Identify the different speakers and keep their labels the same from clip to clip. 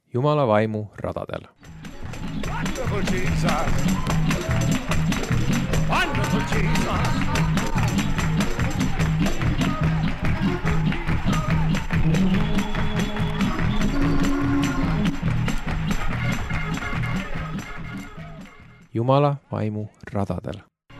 Speaker 1: Jumala vaimu radadel.
Speaker 2: Wonderful Jesus! Wonderful Jesus!
Speaker 1: Jumala vaimu radadel.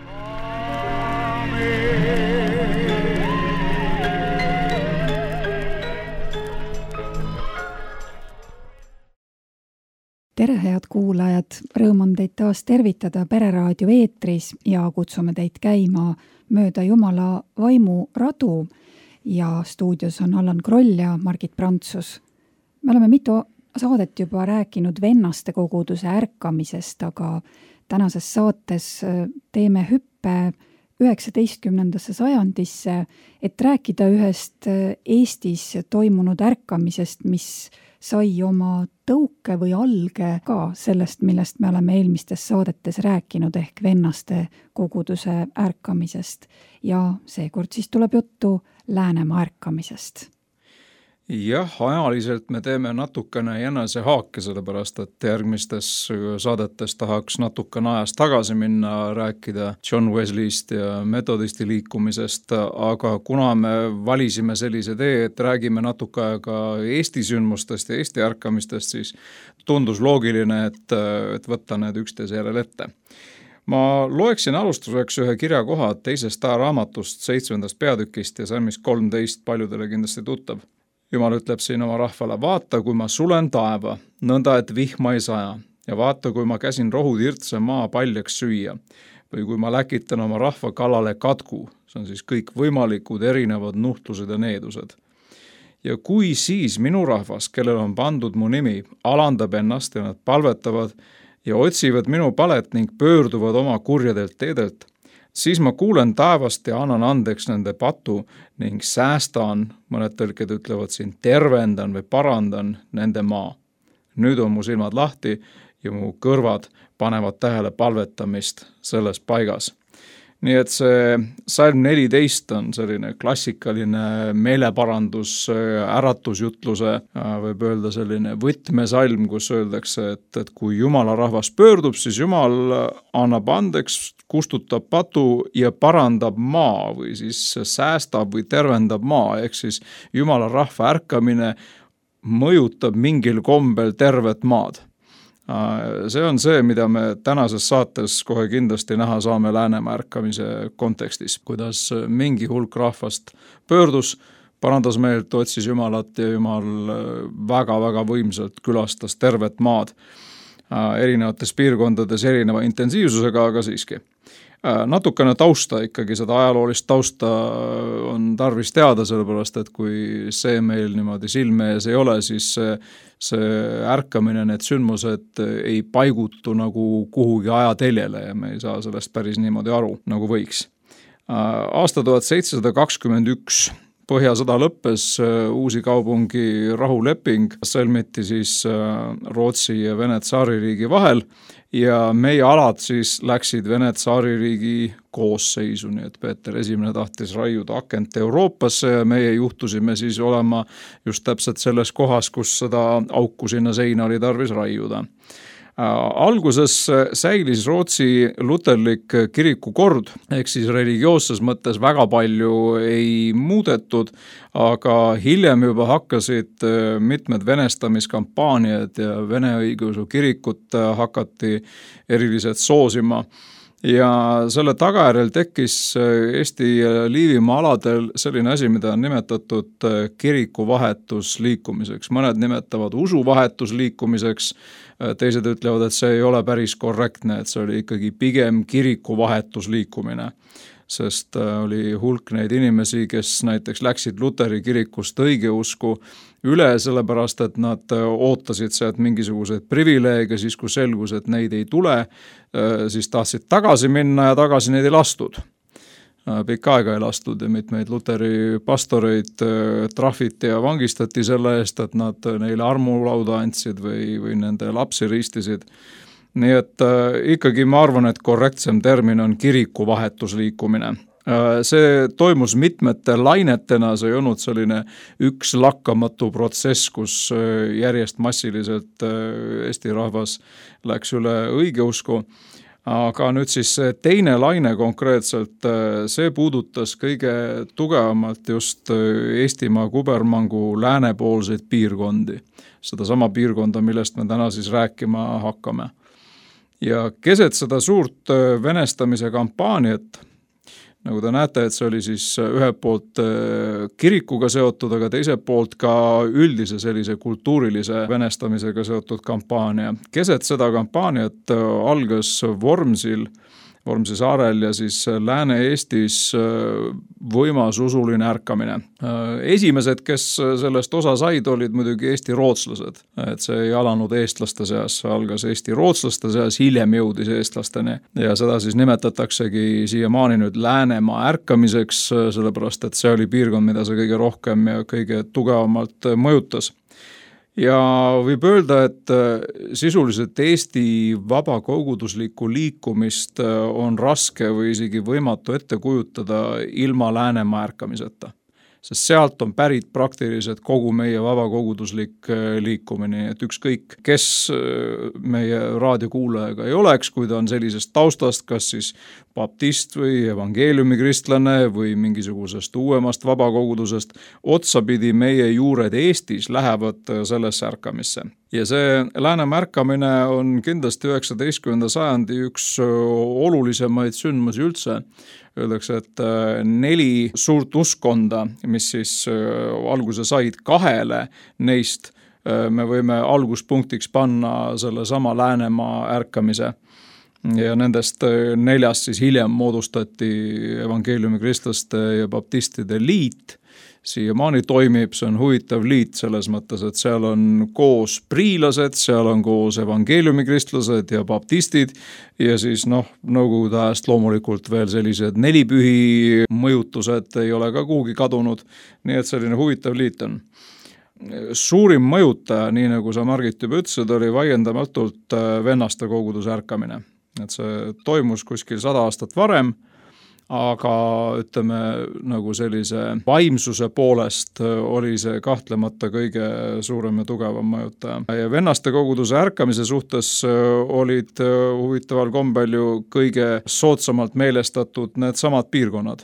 Speaker 3: Tere, head kuulajad! Rõõm on teid taas tervitada Pereraadio eetris ja kutsume teid käima mööda Jumala vaimu radu ja stuudios on Allan Kroll ja Margit Prantsus. Me oleme mitu saadet juba rääkinud vennaste koguduse ärkamisest, aga tänases saates teeme hüppe 19. sajandisse, et rääkida ühest Eestis toimunud ärkamisest, mis sai oma tõuke või alge ka sellest, millest me oleme eelmistes saadetes rääkinud, ehk vennaste koguduse ärkamisest. Ja seekord siis tuleb juttu Läänemaa ärkamisest.
Speaker 4: Jah, ajaliselt me teeme natukene jänese haake, sellepärast et järgmistes saadetes tahaks natukene ajas tagasi minna, rääkida John Wesleyst ja metodisti liikumisest, aga kuna me valisime sellise tee, et räägime natuke aega Eesti sündmustest ja Eesti ärkamistest, siis tundus loogiline, et võtta need üksteise järel ette. Ma loeksin alustuseks ühe kirjakoha teisest ajaraamatust 7. peatükist ja salmist 13 paljudele kindlasti tuttav. Jumal ütleb siin oma rahvale, vaata, kui ma sulen taeva, nõnda, et vihma ei saja, ja vaata, kui ma käsin rohutirtse maa paljaks süüa, või kui ma läkitan oma rahva kallale katku, see on siis kõik võimalikud erinevad nuhtlused ja needused. Ja kui siis minu rahvas, kellel on pandud mu nimi, alandab ennast ja nad palvetavad ja otsivad minu palet ning pöörduvad oma kurjadelt teedelt, siis ma kuulen taevast ja annan andeks nende patu ning säästan, mõned tõlked ütlevad siin, tervendan või parandan nende maa. Nüüd on mu silmad lahti ja mu kõrvad panevad tähele palvetamist selles paigas. Nii et see salm 14 on selline klassikaline meeleparandus, äratusjutluse, võib öelda selline võtmesalm, kus öeldakse, et kui Jumala rahvas pöördub, siis Jumal annab andeks, kustutab patu ja parandab maa või siis säästab või tervendab maa, ehk siis Jumala rahva ärkamine mõjutab mingil kombel tervet maad. See on see, mida me tänases saates kohe kindlasti näha saame Läänemaa ärkamise kontekstis, kuidas mingi hulk rahvast pöördus, parandas meelt, otsis Jumalat ja Jumal väga-väga võimsalt külastas tervet maad erinevates piirkondades erineva intensiivsusega, aga siiski. Natukene tausta ikkagi, seda ajaloolist tausta on tarvis teada, sellepärast, et kui see meil niimoodi silme ees ei ole, siis see ärkamine, need sündmused ei paigutu nagu kuhugi ajateljele ja me ei saa sellest päris niimoodi aru, nagu võiks. Aasta 1721 Põhjasõda lõppes, Uusi Kaupungi rahuleping sõlmiti siis Rootsi ja Vene tsaaririigi vahel ja meie alad siis läksid Vene tsaaririigi koosseisu, nii et Peeter I tahtis raiuda akent Euroopasse ja meie juhtusime siis olema just täpselt selles kohas, kus seda auku sinna seina oli tarvis raiuda. Alguses säilis Rootsi luterlik kirikukord, ehk siis religioosses mõttes väga palju ei muudetud, aga hiljem juba hakkasid mitmed venestamiskampaaniad ja Vene õigeusu kirikut hakati eriliselt soosima. Ja selle tagajärjel tekkis Eesti Liivimaa aladel selline asi, mida on nimetatud kirikuvahetusliikumiseks. Mõned nimetavad usuvahetusliikumiseks, teised ütlevad, et see ei ole päris korrektne, et see oli ikkagi pigem kirikuvahetusliikumine. Sest oli hulk neid inimesi, kes näiteks läksid Luteri kirikust õigeusku üle, sellepärast et nad ootasid sealt mingisuguseid privileege, siis kui selgus, et neid ei tule, siis tahtsid tagasi minna ja tagasi neid ei lastud. Pikka aega ei lastud ja mitmeid Luteri pastoreid trahviti ja vangistati selle eest, et nad neile armulauda andsid või nende lapsi ristisid. Nii et ikkagi ma arvan, et korrektsem termin on kirikuvahetusliikumine. See toimus mitmete lainetena, see ei olnud selline üks lakkamatu protsess, kus järjest massiliselt Eesti rahvas läks üle õigeusku. Aga nüüd siis teine laine konkreetselt, see puudutas kõige tugevamalt just Eestimaa kubermangu läänepoolseid piirkondi. Seda sama piirkonda, millest me täna siis rääkima hakkame. Ja keset seda suurt venestamise kampaaniat, nagu te näete, et see oli siis ühelt poolt kirikuga seotud, aga teiselt poolt ka üldise sellise kultuurilise venestamisega seotud kampaania. Keset seda kampaaniat algas Vormsi saarel ja siis Lääne-Eestis võimas usuline ärkamine. Esimesed, kes sellest osa said, olid muidugi Eesti rootslased. Et see ei alanud eestlaste seas, algas Eesti rootslaste seas, hiljem jõudis eestlasteni. Ja seda siis nimetataksegi siiamaani nüüd Läänemaa ärkamiseks, sellepärast et see oli piirkond, mida see kõige rohkem ja kõige tugevamalt mõjutas. Ja võib öelda, et sisuliselt Eesti vabakoguduslikku liikumist on raske või isegi võimatu ette kujutada ilma Läänemaa ärkamiseta. Sest sealt on pärit praktiliselt kogu meie vabakoguduslik liikumine, et ükskõik, kes meie raadiokuulajaga ei oleks, kui ta on sellisest taustast, kas siis baptist või evangeeliumikristlane või mingisugusest uuemast vabakogudusest, otsapidi meie juured Eestis lähevad sellesse ärkamisse. Ja see Läänemaa ärkamine on kindlasti 19. sajandi üks olulisemaid sündmusi üldse. Öeldakse, et 4 suurt uskonda, mis siis alguse said 2 neist, me võime alguspunktiks panna selle sama Läänemaa ärkamise. Ja nendest 4 siis hiljem moodustati evangeeliumikristlaste ja baptistide liit. Siiamaani toimib, see on huvitav liit selles mõttes, et seal on koos priilased, seal on koos evangeeliumikristlased ja baptistid ja siis nõukogude ajast loomulikult veel sellised 4 pühi mõjutused ei ole ka kuhugi kadunud, nii et selline huvitav liit on. Suurim mõjutaja, nii nagu sa Margit juba ütlesid, oli vaiendamatult vennaste koguduse ärkamine. Et see toimus kuskil 100 aastat varem, aga ütleme nagu sellise vaimsuse poolest oli see kahtlemata kõige suurem ja tugevam mõjutaja. Ja vennaste koguduse ärkamise suhtes olid huvitaval kombel ju kõige soodsamalt meelestatud need samad piirkonnad.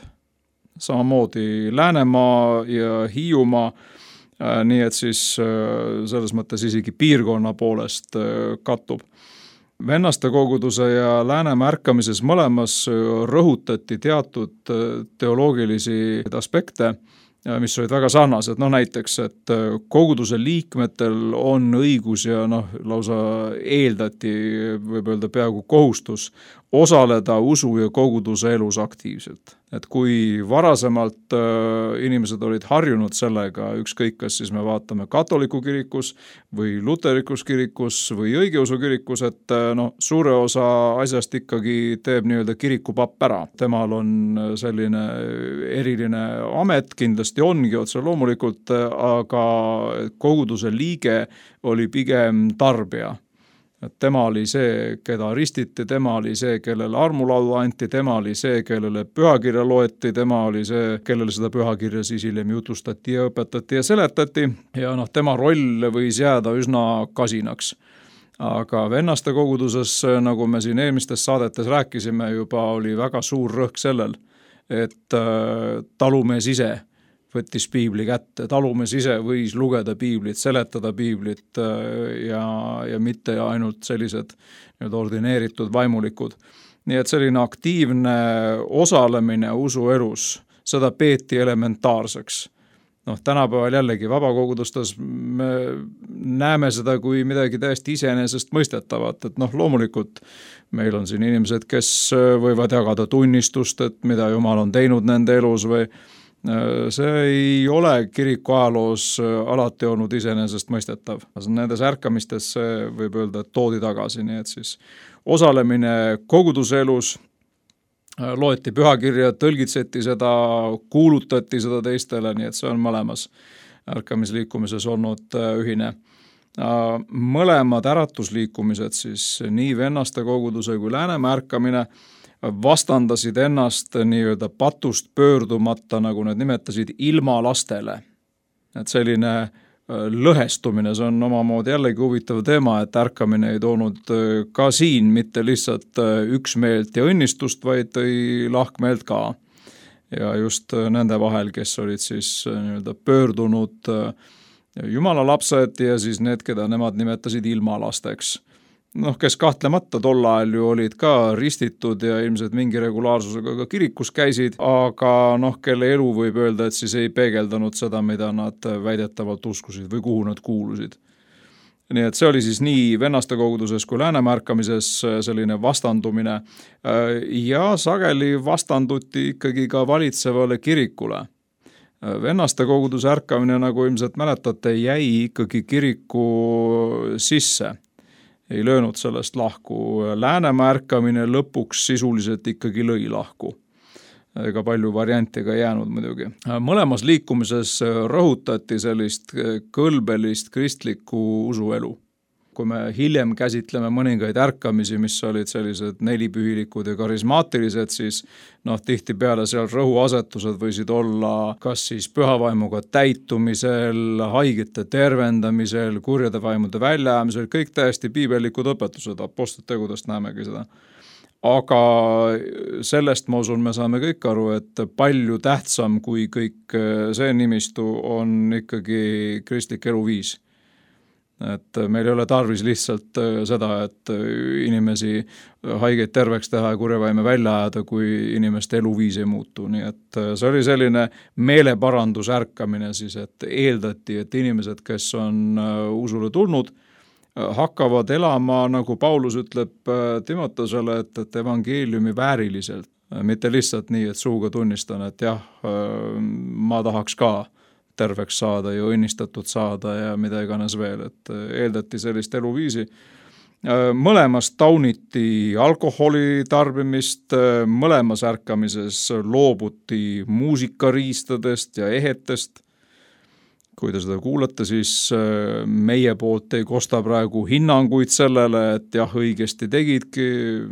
Speaker 4: Samamoodi Läänemaa ja Hiiumaa, nii et siis selles mõttes isegi piirkonna poolest kattub. Vennaste koguduse ja Läänemaa ärkamises mõlemas rõhutati teatud teoloogilisi aspekte, mis olid väga sarnased. Näiteks, et koguduse liikmetel on õigus ja lausa eeldati, võib öelda peaaegu kohustus, osaleda usu ja koguduse elus aktiivselt. Et kui varasemalt inimesed olid harjunud sellega, ükskõik kas siis me vaatame katoliku kirikus või luterikus kirikus või õigeusu kirikus, et suure osa asjast ikkagi teeb nii-öelda kirikupapp ära. Temal on selline eriline amet, kindlasti ongi otse loomulikult, aga koguduse liige oli pigem tarbija. Et tema oli see, keda ristiti, tema oli see, kellele armulaulu anti, tema oli see, kellele pühakirja loeti, tema oli see, kellele seda pühakirja siis hiljem jutustati ja õpetati ja seletati ja tema roll võis jääda üsna kasinaks. Aga vennaste koguduses, nagu me siin eelmistes saadetes rääkisime, juba oli väga suur rõhk sellel, et talumees ise võttis piibli kätte, talumees ise võis lugeda piiblit, seletada piiblit ja mitte ainult sellised ordineeritud vaimulikud. Nii et selline aktiivne osalemine usuelus, seda peeti elementaarseks. Tänapäeval jällegi vabakogudustes me näeme seda kui midagi täiesti iseenesest mõistetavat, et loomulikult meil on siin inimesed, kes võivad jagada tunnistust, et mida Jumal on teinud nende elus või see ei ole kiriku ajaloos alati olnud iseenesest mõistetav. Nendes ärkamistes võib öelda, et toodi tagasi, nii et siis osalemine koguduse elus, loeti pühakirja, tõlgitseti seda, kuulutati seda teistele, nii et see on mõlemas ärkamisliikumises olnud ühine. Mõlemad äratusliikumised, siis nii vennaste koguduse kui Läänemaa ärkamine, vastandasid ennast nii-öelda patust pöördumata, nagu nad nimetasid, ilma lastele. Et selline lõhestumine, see on omamoodi jällegi huvitav teema, et ärkamine ei toonud ka siin mitte lihtsalt üksmeelt ja õnnistust, vaid tõi lahkmeelt ka. Ja just nende vahel, kes olid siis nii-öelda pöördunud Jumala lapsed ja siis need, keda nemad nimetasid ilmalasteks. Kes kahtlemata tol ajal ju olid ka ristitud ja ilmselt mingi regulaarsusega ka kirikus käisid, aga kelle elu võib öelda, et siis ei peegeldanud seda, mida nad väidetavalt uskusid või kuhu nad kuulusid. Nii et see oli siis nii vennaste koguduses kui läänemärkamises selline vastandumine ja sageli vastanduti ikkagi ka valitsevale kirikule. Vennaste koguduse ärkamine, nagu ilmselt mäletate, jäi ikkagi kiriku sisse. Ei löönud sellest lahku. Läänemaa ärkamine lõpuks sisuliselt ikkagi lõi lahku. Ega palju variante ka jäänud muidugi. Mõlemas liikumises rõhutati sellist kõlbelist kristlikku usuelu. Kui me hiljem käsitleme mõningaid ärkamisi, mis olid sellised nelipühilikud ja karismaatilised, siis tihtipeale seal rõhuasetused võisid olla kas siis pühavaimuga täitumisel, haigete tervendamisel, kurjade vaimude väljajäämisel, kõik täiesti piibellikud õpetused, apostlite tegudest näemegi seda. Aga sellest, ma usun, me saame kõik aru, et palju tähtsam kui kõik see nimistu on ikkagi kristlik eluviis. Et meil ei ole tarvis lihtsalt seda, et inimesi haigeid terveks teha ja kurjavaime välja ajada, kui inimeste eluviis ei muutu. Nii et see oli selline meeleparandus ärkamine siis, et eeldati, et inimesed, kes on usule tulnud, hakkavad elama, nagu Paulus ütleb Timotosele, et evangeeliumi vääriliselt. Mitte lihtsalt nii, et suuga tunnistan, et jah, ma tahaks ka terveks saada ja õnnistatud saada ja mida iganes veel, et eeldati sellist eluviisi. Mõlemas tauniti alkoholi tarbimist, mõlemas ärkamises loobuti muusikariistadest ja ehetest. Kui te seda kuulate, siis meie poolt ei kosta praegu hinnanguid sellele, et jah, õigesti tegidki.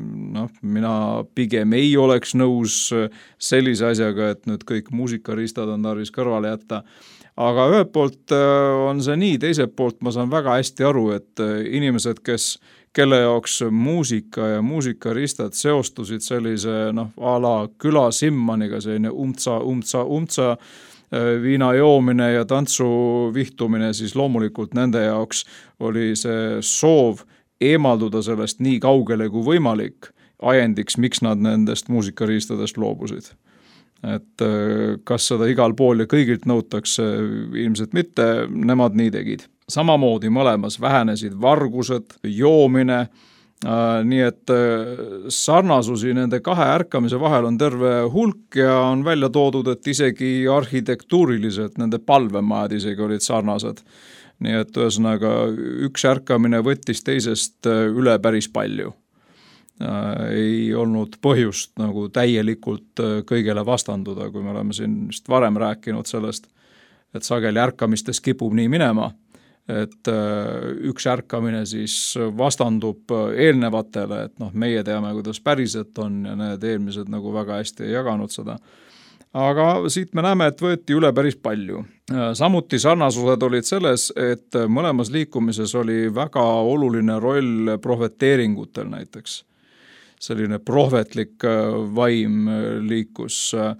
Speaker 4: Mina pigem ei oleks nõus sellise asjaga, et nüüd kõik muusikariistad on tarvis kõrvale jätta. Aga ühelt poolt on see nii, teiselt poolt ma saan väga hästi aru, et inimesed, kelle jaoks muusika ja muusikaristad seostusid sellise a la küla simmaniga, selline umtsa, viina joomine ja tantsu vihtumine, siis loomulikult nende jaoks oli see soov eemalduda sellest nii kaugele kui võimalik ajendiks, miks nad nendest muusikariistadest loobusid. Et kas seda igal pool ja kõigilt nõutakse, ilmselt mitte, nemad nii tegid. Samamoodi mõlemas vähenesid vargused, joomine, nii et sarnasusi nende kahe ärkamise vahel on terve hulk ja on välja toodud, et isegi arhitektuuriliselt nende palvemajad isegi olid sarnased. Nii et ühesõnaga üks ärkamine võttis teisest üle päris palju. Ei olnud põhjust nagu täielikult kõigele vastanduda, kui me oleme siin just varem rääkinud sellest, et sageli ärkamistes kipub nii minema, et üks ärkamine siis vastandub eelnevatele, et meie teame, kuidas päriselt on ja need eelmised nagu väga hästi ei jaganud seda. Aga siit me näeme, et võeti üle päris palju. Samuti sarnasused olid selles, et mõlemas liikumises oli väga oluline roll prohveteeringutel näiteks. Selline prohvetlik vaim liikus.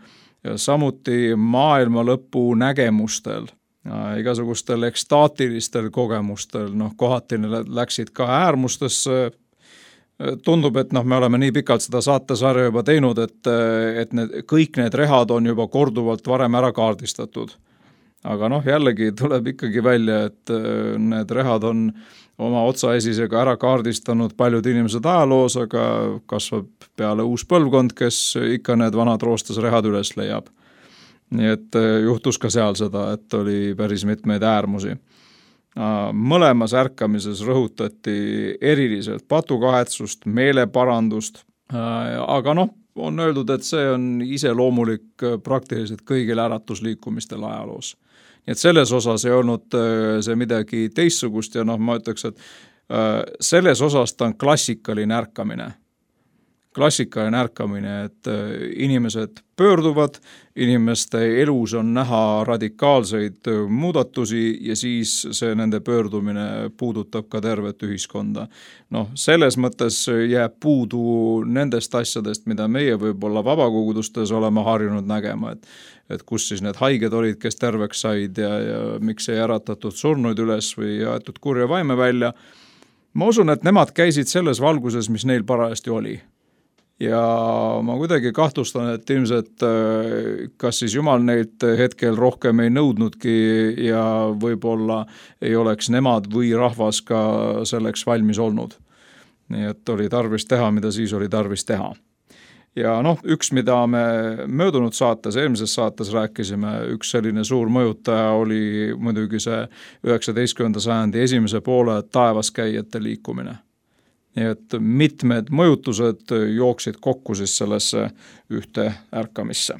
Speaker 4: Samuti maailma lõpu nägemustel, igasugustel ekstaatilistel kogemustel, kohati läksid ka äärmustesse. Tundub, et me oleme nii pikalt seda saatesarja juba teinud, et kõik need rehad on juba korduvalt varem ära kaardistatud. Aga jällegi tuleb ikkagi välja, et need rehad on oma otsaesisega ära kaardistanud paljud inimesed ajaloos, aga kasvab peale uus põlvkond, kes ikka need vanad roostes rehad üles leiab. Nii et juhtus ka seal seda, et oli päris mitmeid äärmusi. Mõlemas ärkamises rõhutati eriliselt patukahetsust, meeleparandust, aga on öeldud, et see on iseloomulik praktiliselt kõigil äratusliikumistel ajaloos. Nii et selles osas ei olnud see midagi teistsugust ja ma ütleks, et selles osas ta on klassikaline ärkamine. klassikaline ärkamine, et inimesed pöörduvad, inimeste elus on näha radikaalseid muudatusi ja siis see nende pöördumine puudutab ka tervet ühiskonda. Selles mõttes jääb puudu nendest asjadest, mida meie võib-olla vabakogudustes oleme harjunud nägema, et kus siis need haiged olid, kes terveks said ja miks ei äratatud surnuid üles või jäetud kurja vaime välja. Ma usun, et nemad käisid selles valguses, mis neil parajasti oli. Ja ma kuidagi kahtlustan, et ilmselt kas siis Jumal neilt hetkel rohkem ei nõudnudki ja võib-olla ei oleks nemad või rahvas ka selleks valmis olnud. Nii et oli tarvis teha, mida siis oli tarvis teha. Ja üks, mida me möödunud saates, eelmises saates rääkisime, üks selline suur mõjutaja oli muidugi see 19. sajandi esimese poole taevaskäijate liikumine. Nii et mitmed mõjutused jooksid kokku siis sellesse ühte ärkamisse.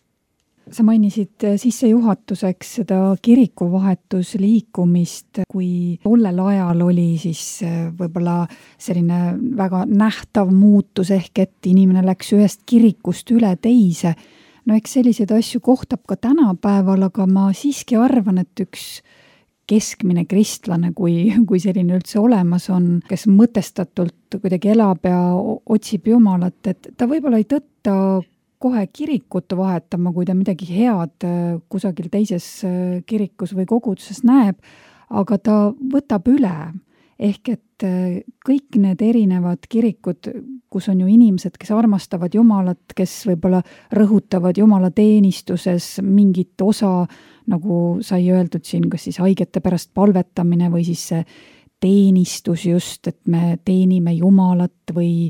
Speaker 3: Sa mainisid sissejuhatuseks seda kirikuvahetusliikumist, kui tollel ajal oli siis võib-olla selline väga nähtav muutus ehk et inimene läks ühest kirikust üle teise. Eks selliseid asju kohtab ka tänapäeval, aga ma siiski arvan, et üks keskmine kristlane, kui selline üldse olemas on, kes mõtestatult kuidagi elab ja otsib Jumalat, et ta võib-olla ei tõtta kohe kirikut vahetama, kui ta midagi head kusagil teises kirikus või koguduses näeb, aga ta võtab üle. Ehk et kõik need erinevad kirikud, kus on ju inimesed, kes armastavad Jumalat, kes võib-olla rõhutavad Jumala teenistuses mingit osa, nagu sai öeldud siin, kas siis haigete pärast palvetamine või siis see teenistus just, et me teenime Jumalat või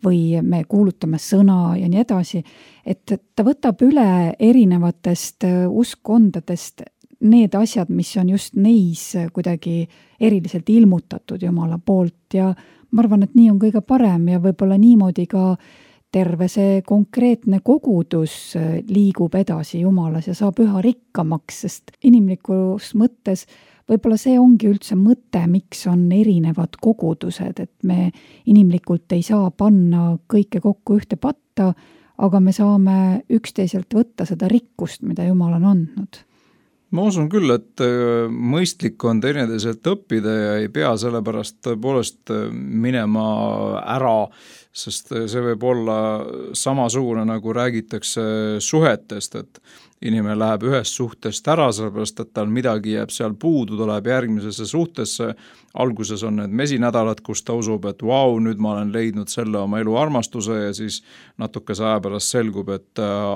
Speaker 3: me kuulutame sõna ja nii edasi, et ta võtab üle erinevatest uskkondadest need asjad, mis on just neis kuidagi eriliselt ilmutatud Jumala poolt ja ma arvan, et nii on kõige parem ja võib-olla niimoodi ka terve see konkreetne kogudus liigub edasi Jumalas ja saab üha rikkamaks, sest inimlikus mõttes võib-olla see ongi üldse mõte, miks on erinevad kogudused, et me inimlikult ei saa panna kõike kokku ühte patta, aga me saame üksteiselt võtta seda rikkust, mida Jumal on andnud.
Speaker 4: Ma usun küll, et mõistlik on teineteiselt õppida ja ei pea sellepärast tõepoolest minema ära, sest see võib olla samasugune, nagu räägitakse suhetest, et inimene läheb ühest suhtest ära, sellepärast et tal midagi jääb seal puudu, ta läheb järgmisesse suhtesse. Alguses on need mesinädalad, kus ta usub, et nüüd ma olen leidnud selle oma elu armastuse ja siis natukese aja pärast selgub, et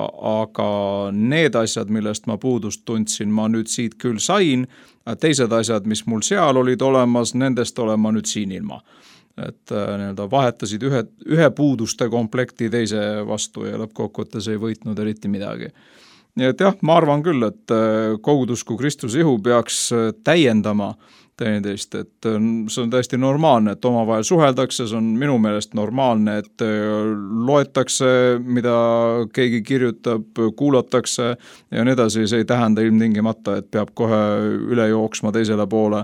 Speaker 4: aga need asjad, millest ma puudust tundsin, ma nüüd siit küll sain, teised asjad, mis mul seal olid olemas, nendest olen ma nüüd siin ilma. Et vahetasid ühe puuduste komplekti teise vastu ja lõppkokkuvõttes ei võitnud eriti midagi. Nii et jah, ma arvan küll, et kogudus kui Kristuse ihu peaks täiendama teineteist, et see on täiesti normaalne, et omavahel suheldakse, see on minu meelest normaalne, et loetakse, mida keegi kirjutab, kuulatakse ja nii edasi, see ei tähenda ilmtingimata, et peab kohe üle jooksma teisele poole,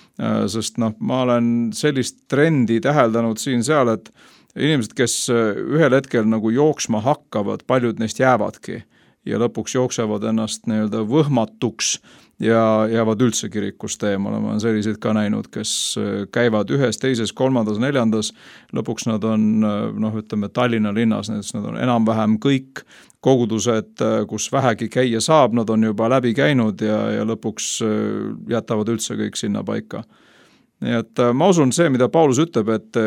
Speaker 4: sest ma olen sellist trendi täheldanud siin-seal, et inimesed, kes ühel hetkel nagu jooksma hakkavad, paljud neist jäävadki ja lõpuks jooksevad ennast võhmatuks ja jäävad üldse kirikust eemale. Ma olen selliseid ka näinud, kes käivad ühes, teises, kolmandas, neljandas, lõpuks nad on, ütleme Tallinna linnas, nad on enam-vähem kõik kogudused, kus vähegi käia saab, nad on juba läbi käinud ja lõpuks jätavad üldse kõik sinna paika. Nii et ma usun see, mida Paulus ütleb, et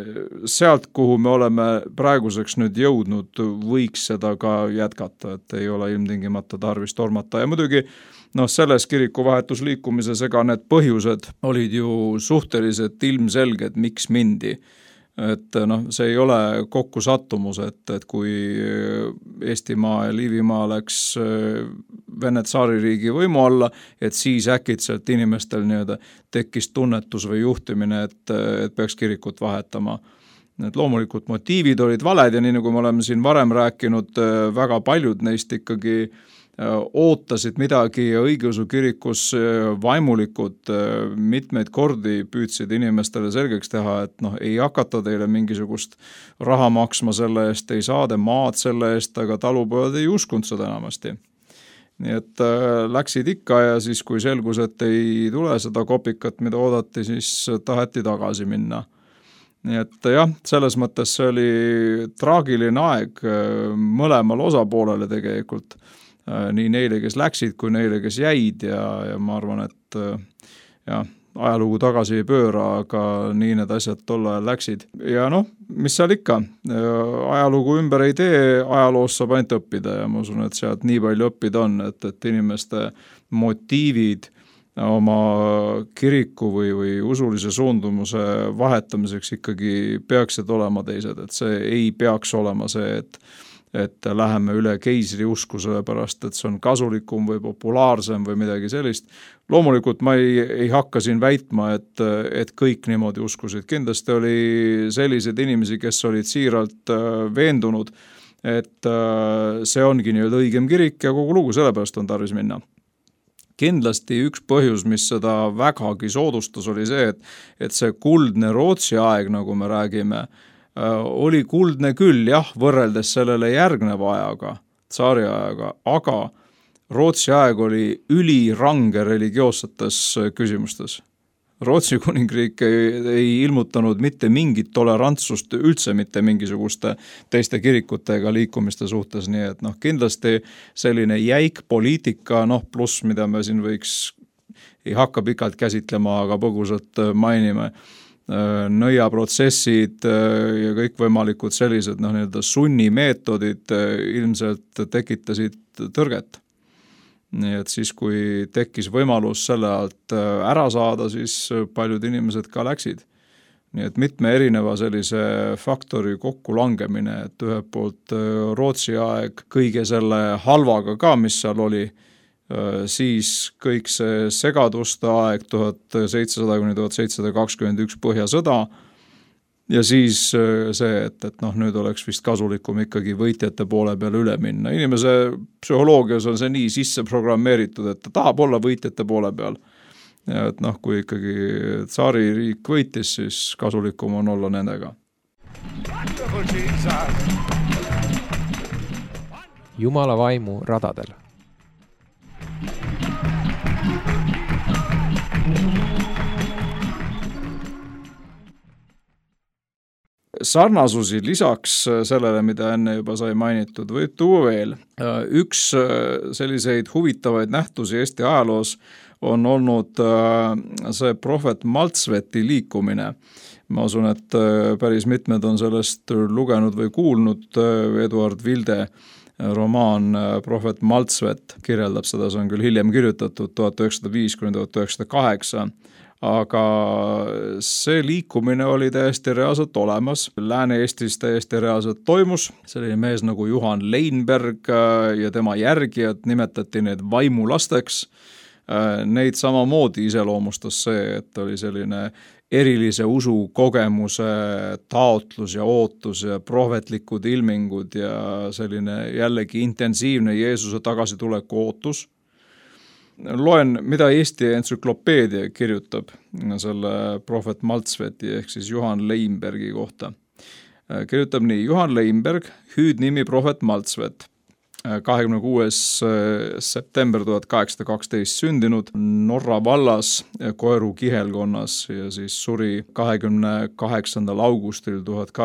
Speaker 4: sealt, kuhu me oleme praeguseks nüüd jõudnud, võiks seda ka jätkata, et ei ole ilmtingimata tarvis tormata. Ja muidugi selles kirikuvahetusliikumises ega need põhjused olid ju suhteliselt ilmselged, miks mindi. Et see ei ole kokku sattumus, et kui Eestimaa ja Liivimaa läks Vene tsaaririigi võimu alla, et siis äkitselt inimestel tekkis tunnetus või juhtimine, et peaks kirikut vahetama. Et loomulikult motiivid olid valed ja nii nagu me oleme siin varem rääkinud, väga paljud neist ikkagi ootasid midagi ja õigeusu kirikus vaimulikud mitmeid kordi püüdsid inimestele selgeks teha, et ei hakata teile mingisugust raha maksma selle eest, ei saada maad selle eest, aga talupojad ei uskunud seda enamasti. Nii et läksid ikka ja siis, kui selgus, et ei tule seda kopikat, mida oodati, siis taheti tagasi minna. Nii et jah, selles mõttes see oli traagiline aeg mõlemal osapoolele tegelikult. Nii neile, kes läksid, kui neile, kes jäid ja ma arvan, et ajalugu tagasi ei pööra, aga nii need asjad tol ajal läksid. Ja mis seal ikka, ajalugu ümber ei tee, ajaloos saab ainult õppida ja ma usun, et sealt nii palju õppida on, et inimeste motiivid oma kiriku või usulise suundumuse vahetamiseks ikkagi peaksid olema teised, et see ei peaks olema see, et läheme üle keisri usku sellepärast, et see on kasulikum või populaarsem või midagi sellist. Loomulikult ma ei hakka siin väitma, et kõik niimoodi uskusid. Kindlasti oli selliseid inimesi, kes olid siiralt veendunud, et see ongi nii-öelda õigem kirik ja kogu lugu, sellepärast on tarvis minna. Kindlasti üks põhjus, mis seda vägagi soodustas, oli see, et see kuldne Rootsi aeg, nagu me räägime, oli kuldne küll, jah, võrreldes sellele järgneva ajaga, tsaari ajaga, aga Rootsi aeg oli ülirange religioossetes küsimustes. Rootsi kuningriik ei ilmutanud mitte mingit tolerantsust üldse mitte mingisuguste teiste kirikute ega liikumiste suhtes, nii et kindlasti selline jäik poliitika, pluss mida me siin ei hakka pikalt käsitlema, aga põgusalt mainime, nõiaprotsessid ja kõikvõimalikud sellised sunnimeetodid ilmselt tekitasid tõrget. Nii et siis, kui tekkis võimalus selle alt ära saada, siis paljud inimesed ka läksid. Nii et mitme erineva sellise faktori kokkulangemine, et ühelt poolt Rootsi aeg kõige selle halvaga ka, mis seal oli, siis kõik see segaduste aeg 1700–1721 Põhjasõda ja siis see, et nüüd oleks vist kasulikum ikkagi võitjate poole peale üle minna. Inimese psühholoogias on see nii sisse programmeeritud, et ta tahab olla võitjate poole peal. Ja et kui ikkagi tsaaririik võitis, siis kasulikum on olla nendega.
Speaker 1: Jumala vaimu radadel.
Speaker 4: Sarnasusi lisaks sellele, mida enne juba sai mainitud, võib tuua veel. Üks selliseid huvitavaid nähtusi Eesti ajaloos on olnud see prohvet Maltsveti liikumine. Ma usun, et päris mitmed on sellest lugenud või kuulnud. Eduard Vilde romaan Prohvet Maltsvet kirjeldab seda, see on küll hiljem kirjutatud 1905–1908, aga see liikumine oli täiesti reaalselt olemas. Lääne-Eestis täiesti reaalselt toimus. Selline mees nagu Juhan Leinberg ja tema järgijad nimetati need vaimulasteks. Neid samamoodi iseloomustas see, et oli selline erilise usu kogemuse taotlus ja ootus ja prohvetlikud ilmingud ja selline jällegi intensiivne Jeesuse tagasituleku ootus. Loen, mida Eesti entsüklopeedia kirjutab selle prohvet Maltsveti ehk siis Juhan Leinbergi kohta. Kirjutab nii: Juhan Leinberg, hüüdnimi prohvet Maltsvet, 26. september 1812 sündinud Norra vallas Koeru kihelkonnas ja siis suri 28. augustil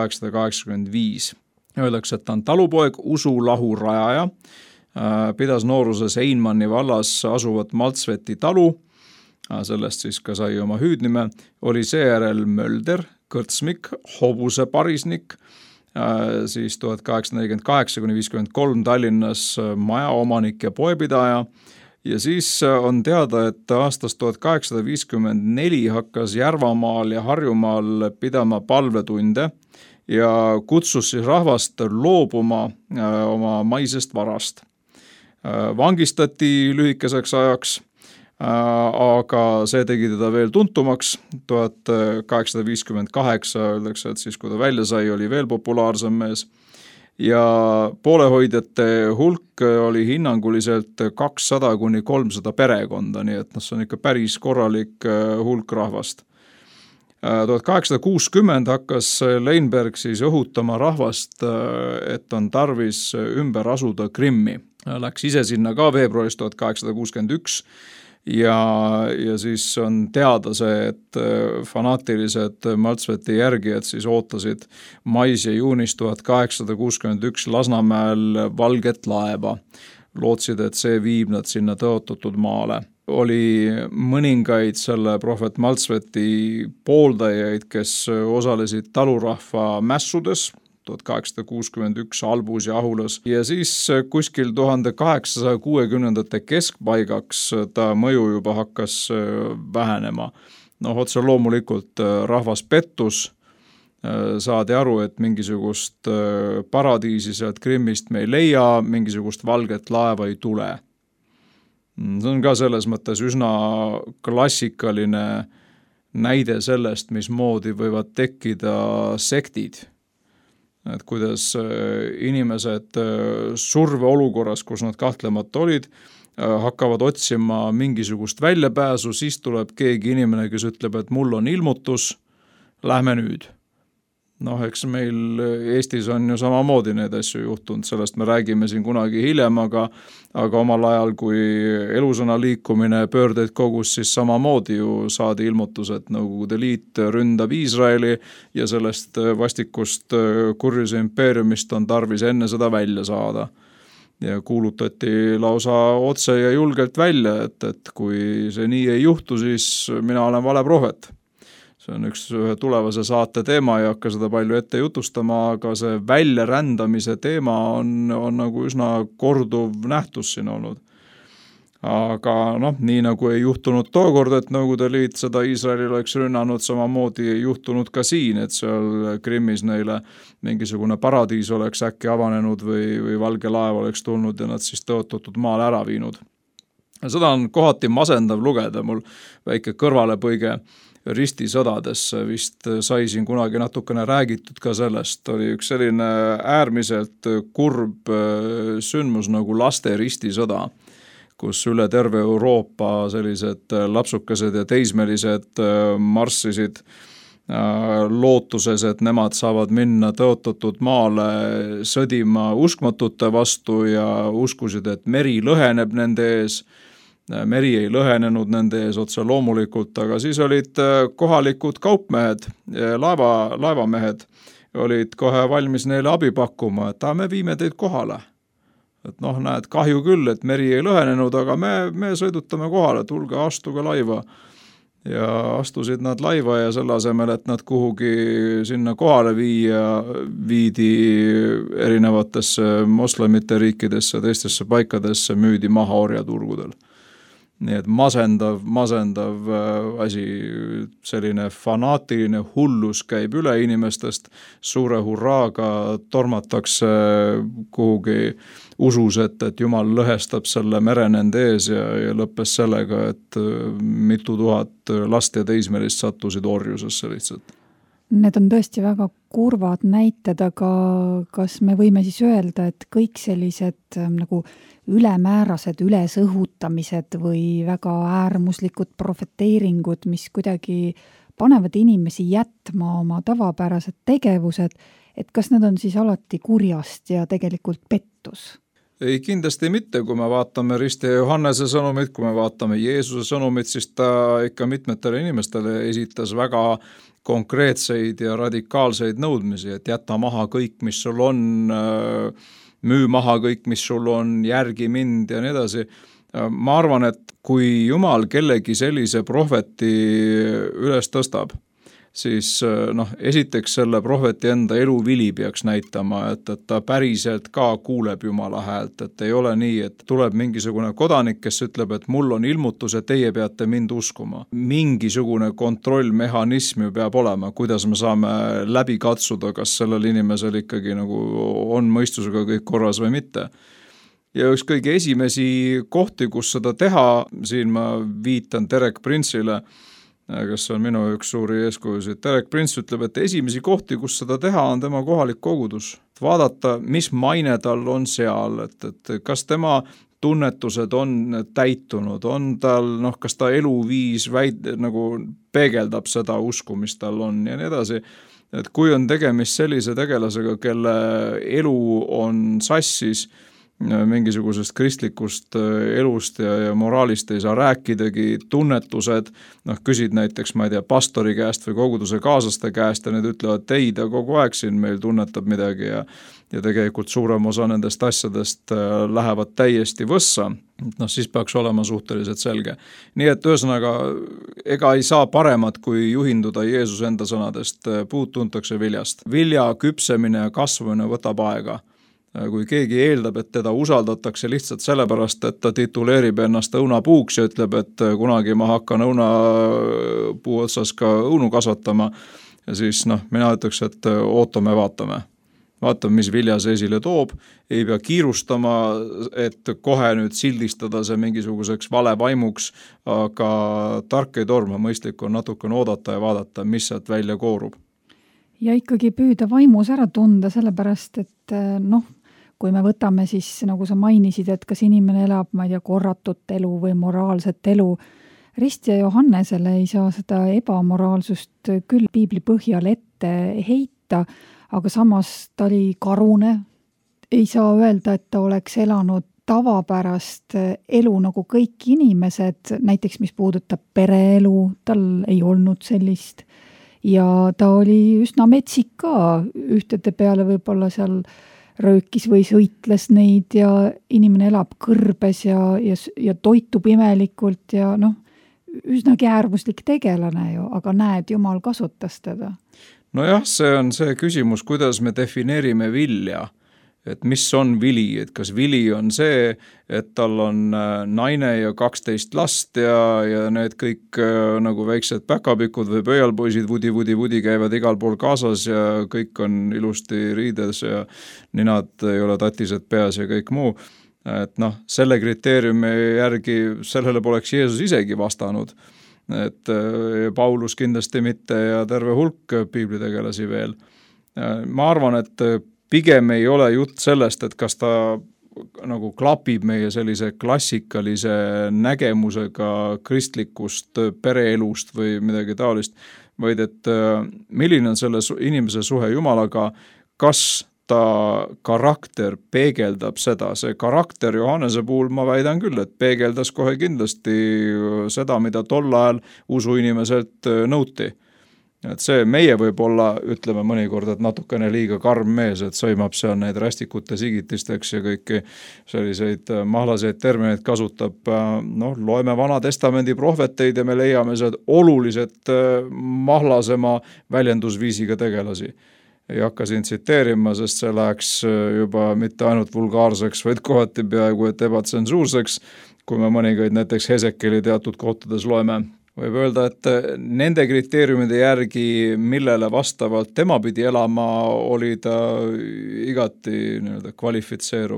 Speaker 4: 1885. Öeldakse, et ta on talupoeg, usulahu rajaja, pidas nooruses Einmanni vallas asuvat Maltsveti talu, sellest siis ka sai oma hüüdnime, oli seejärel mölder, kõrtsmik, hobuse parisnik, siis 1848–53 Tallinnas majaomanik ja poepidaja ja siis on teada, et aastast 1854 hakkas Järvamaal ja Harjumaal pidama palvetunde ja kutsus siis rahvast loobuma oma maisest varast. Vangistati lühikeseks ajaks, aga see tegi teda veel tuntumaks. 1858 öeldakse, et siis kui ta välja sai, oli veel populaarsem mees. ja poolehoidjate hulk oli hinnanguliselt 200-300 perekonda, nii et see on ikka päris korralik hulk rahvast. 1860 hakkas Leinberg siis õhutama rahvast, et on tarvis ümber asuda Krimmi. Läks ise sinna ka veebruaris 1861 ja siis on teada see, et fanaatilised Maltsveti järgijad siis ootasid mais ja juunis 1861 Lasnamäel valget laeva. Lootsid, et see viib nad sinna tõotatud maale. Oli mõningaid selle prohvet Maltsveti pooldajaid, kes osalesid talurahva mässudes 1861 Albus ja Ahulas ja siis kuskil 1860 keskpaigaks ta mõju juba hakkas vähenema. Otse loomulikult rahvas pettus, saadi aru, et mingisugust paradiisi sealt Krimmist me ei leia, mingisugust valget laeva ei tule. See on ka selles mõttes üsna klassikaline näide sellest, mismoodi võivad tekkida sektid. Et kuidas inimesed surveolukorras, kus nad kahtlemata olid, hakkavad otsima mingisugust väljapääsu, siis tuleb keegi inimene, kes ütleb, et mul on ilmutus, lähme nüüd. Eks meil Eestis on ju samamoodi need asju juhtunud, sellest me räägime siin kunagi hiljem, aga omal ajal, kui elusõna liikumine pöördeid kogus, siis samamoodi ju saadi ilmutus, et Nõukogude Liit ründab Iisraeli ja sellest vastikust kurjuse impeeriumist on tarvis enne seda välja saada. Ja kuulutati lausa otse ja julgelt välja, et kui see nii ei juhtu, siis mina olen vale prohvet. See on üks tulevase saate teema, ei hakka seda palju ette jutustama, aga see väljarändamise teema on nagu üsna korduv nähtus siin olnud. Aga nii nagu ei juhtunud tookord, et Nõukogude Liit seda Iisraelil oleks rünnanud, samamoodi ei juhtunud ka siin, et seal Krimmis neile mingisugune paradiis oleks äkki avanenud või valge laev oleks tulnud ja nad siis tõotatud maale ära viinud. Seda on kohati masendav lugeda, mul väike kõrvalepõige ristisõdadesse, vist sai siin kunagi natukene räägitud ka sellest, oli üks selline äärmiselt kurb sündmus nagu laste ristisõda, kus üle terve Euroopa sellised lapsukesed ja teismelised marssisid lootuses, et nemad saavad minna tõotatud maale sõdima uskmatute vastu ja uskusid, et meri lõheneb nende ees. Meri ei lõhenenud nende ees otse loomulikult, aga siis olid kohalikud kaupmehed, laevamehed olid kohe valmis neile abi pakkuma, et me viime teid kohale. Et näed, kahju küll, et meri ei lõhenenud, aga me sõidutame kohale, tulge, astuge laiva. Ja astusid nad laiva ja selle asemel, et nad kuhugi sinna kohale viidi erinevatesse moslemite riikidesse, teistesse paikadesse, müüdi maha orjaturgudel. Nii et masendav asi, selline fanaatiline hullus käib üle inimestest, suure hurraaga tormatakse kuhugi usus, et Jumal lõhestab selle mere nende ees ja lõppes sellega, et mitu tuhat last ja teismelist sattusid orjusesse lihtsalt.
Speaker 3: Need on tõesti väga kurvad näited, aga kas me võime siis öelda, et kõik sellised nagu ülemäärased ülesõhutamised või väga äärmuslikud profeteeringud, mis kuidagi panevad inimesi jätma oma tavapärased tegevused, et kas need on siis alati kurjast ja tegelikult pettus?
Speaker 4: Ei, kindlasti mitte, kui me vaatame Risti ja Johannese sõnumit, kui me vaatame Jeesuse sõnumit, siis ta ikka mitmetele inimestele esitas väga konkreetseid ja radikaalseid nõudmisi, et jäta maha kõik, mis sul on, müü maha kõik, mis sul on, järgi mind ja nii edasi. Ma arvan, et kui Jumal kellegi sellise prohveti üles tõstab, siis esiteks selle prohveti enda eluvili peaks näitama, et ta päriselt ka kuuleb Jumala häält, et ei ole nii, et tuleb mingisugune kodanik, kes ütleb, et mul on ilmutus ja teie peate mind uskuma. Mingisugune kontrollmehhanism ju peab olema, kuidas me saame läbi katsuda, kas sellel inimesel ikkagi nagu on mõistusega kõik korras või mitte. Ja üks kõige esimesi kohti, kus seda teha, siin ma viitan Derek Prince'ile, kes on minu üks suuri eeskujusid. Derek Prince ütleb, et esimesi kohti, kus seda teha, on tema kohalik kogudus. Vaadata, mis maine tal on seal, et kas tema tunnetused on täitunud, on tal, kas ta eluviis nagu peegeldab seda usku, mis tal on ja nii edasi. Et kui on tegemist sellise tegelasega, kelle elu on sassis, mingisugusest kristlikust elust ja moraalist ei saa rääkidagi, tunnetused, küsid näiteks, ma ei tea, pastori käest või koguduse kaaslaste käest ja need ütlevad, et ei, ta kogu aeg siin meil tunnetab midagi ja tegelikult suurem osa nendest asjadest lähevad täiesti võssa, siis peaks olema suhteliselt selge. Nii et ühesõnaga, ega ei saa paremat, kui juhinduda Jeesus enda sõnadest, puud tuntakse viljast. Vilja küpsemine ja kasvamine võtab aega. Kui keegi eeldab, et teda usaldatakse lihtsalt sellepärast, et ta tituleerib ennast õunapuuks ja ütleb, et kunagi ma hakkan õunapuu otsas ka õunu kasvatama, ja siis mina ütleks, et ootame, vaatame. Vaatame, mis vilja see esile toob, ei pea kiirustama, et kohe nüüd sildistada see mingisuguseks valevaimuks, aga tark ei torma, mõistlik on natukene oodata ja vaadata, mis sealt välja koorub.
Speaker 3: Ja ikkagi püüda vaimus ära tunda, sellepärast, et kui me võtame siis, nagu sa mainisid, et kas inimene elab, ma ei tea, korratut elu või moraalset elu, Ristja Johannesele ei saa seda ebamoraalsust küll piibli põhjal ette heita, aga samas ta oli karune. Ei saa öelda, et ta oleks elanud tavapärast elu nagu kõik inimesed, näiteks mis puudutab pereelu, tal ei olnud sellist. Ja ta oli üsna metsik ka, ühtede peale võib-olla seal röökis või sõitles neid ja inimene elab kõrbes ja toitub imelikult ja üsnagi äärmuslik tegelane ju, aga näed, Jumal kasutas teda.
Speaker 4: Nojah, see on see küsimus, kuidas me defineerime vilja. Et mis on vili, et kas vili on see, et tal on naine ja 12 last ja need kõik nagu väiksed päkapikud või pöialpoisid vudi käivad igal pool kaasas ja kõik on ilusti riides ja ninad ei ole tatised peas ja kõik muu. Et selle kriteeriumi järgi sellele poleks Jeesus isegi vastanud. Et Paulus kindlasti mitte ja terve hulk piiblitegelasi veel. Ma arvan, et pigem ei ole jutt sellest, et kas ta nagu klapib meie sellise klassikalise nägemusega kristlikust pereelust või midagi taolist, vaid et milline on selle inimese suhe Jumalaga, kas ta karakter peegeldab seda. See karakter Johannese puhul ma väidan küll, et peegeldas kohe kindlasti seda, mida tol ajal usuinimeselt nõuti. Et see meie võib olla, ütleme mõnikord, et natukene liiga karm mees, et sõimab seal neid rästikute sigitisteks ja kõiki selliseid mahlaseid termineid kasutab. Loeme Vana Testamendi prohveteid ja me leiame sealt oluliselt mahlasema väljendusviisiga tegelasi. Ei hakka siin tsiteerima, sest see läheks juba mitte ainult vulgaarseks, vaid kohati peaaegu et ebatsensuurseks, kui me mõningaid näiteks Hesekeli teatud kohtades loeme. Võib öelda, et nende kriteeriumide järgi, millele vastavalt tema pidi elama, oli ta igati kvalifitseeruv.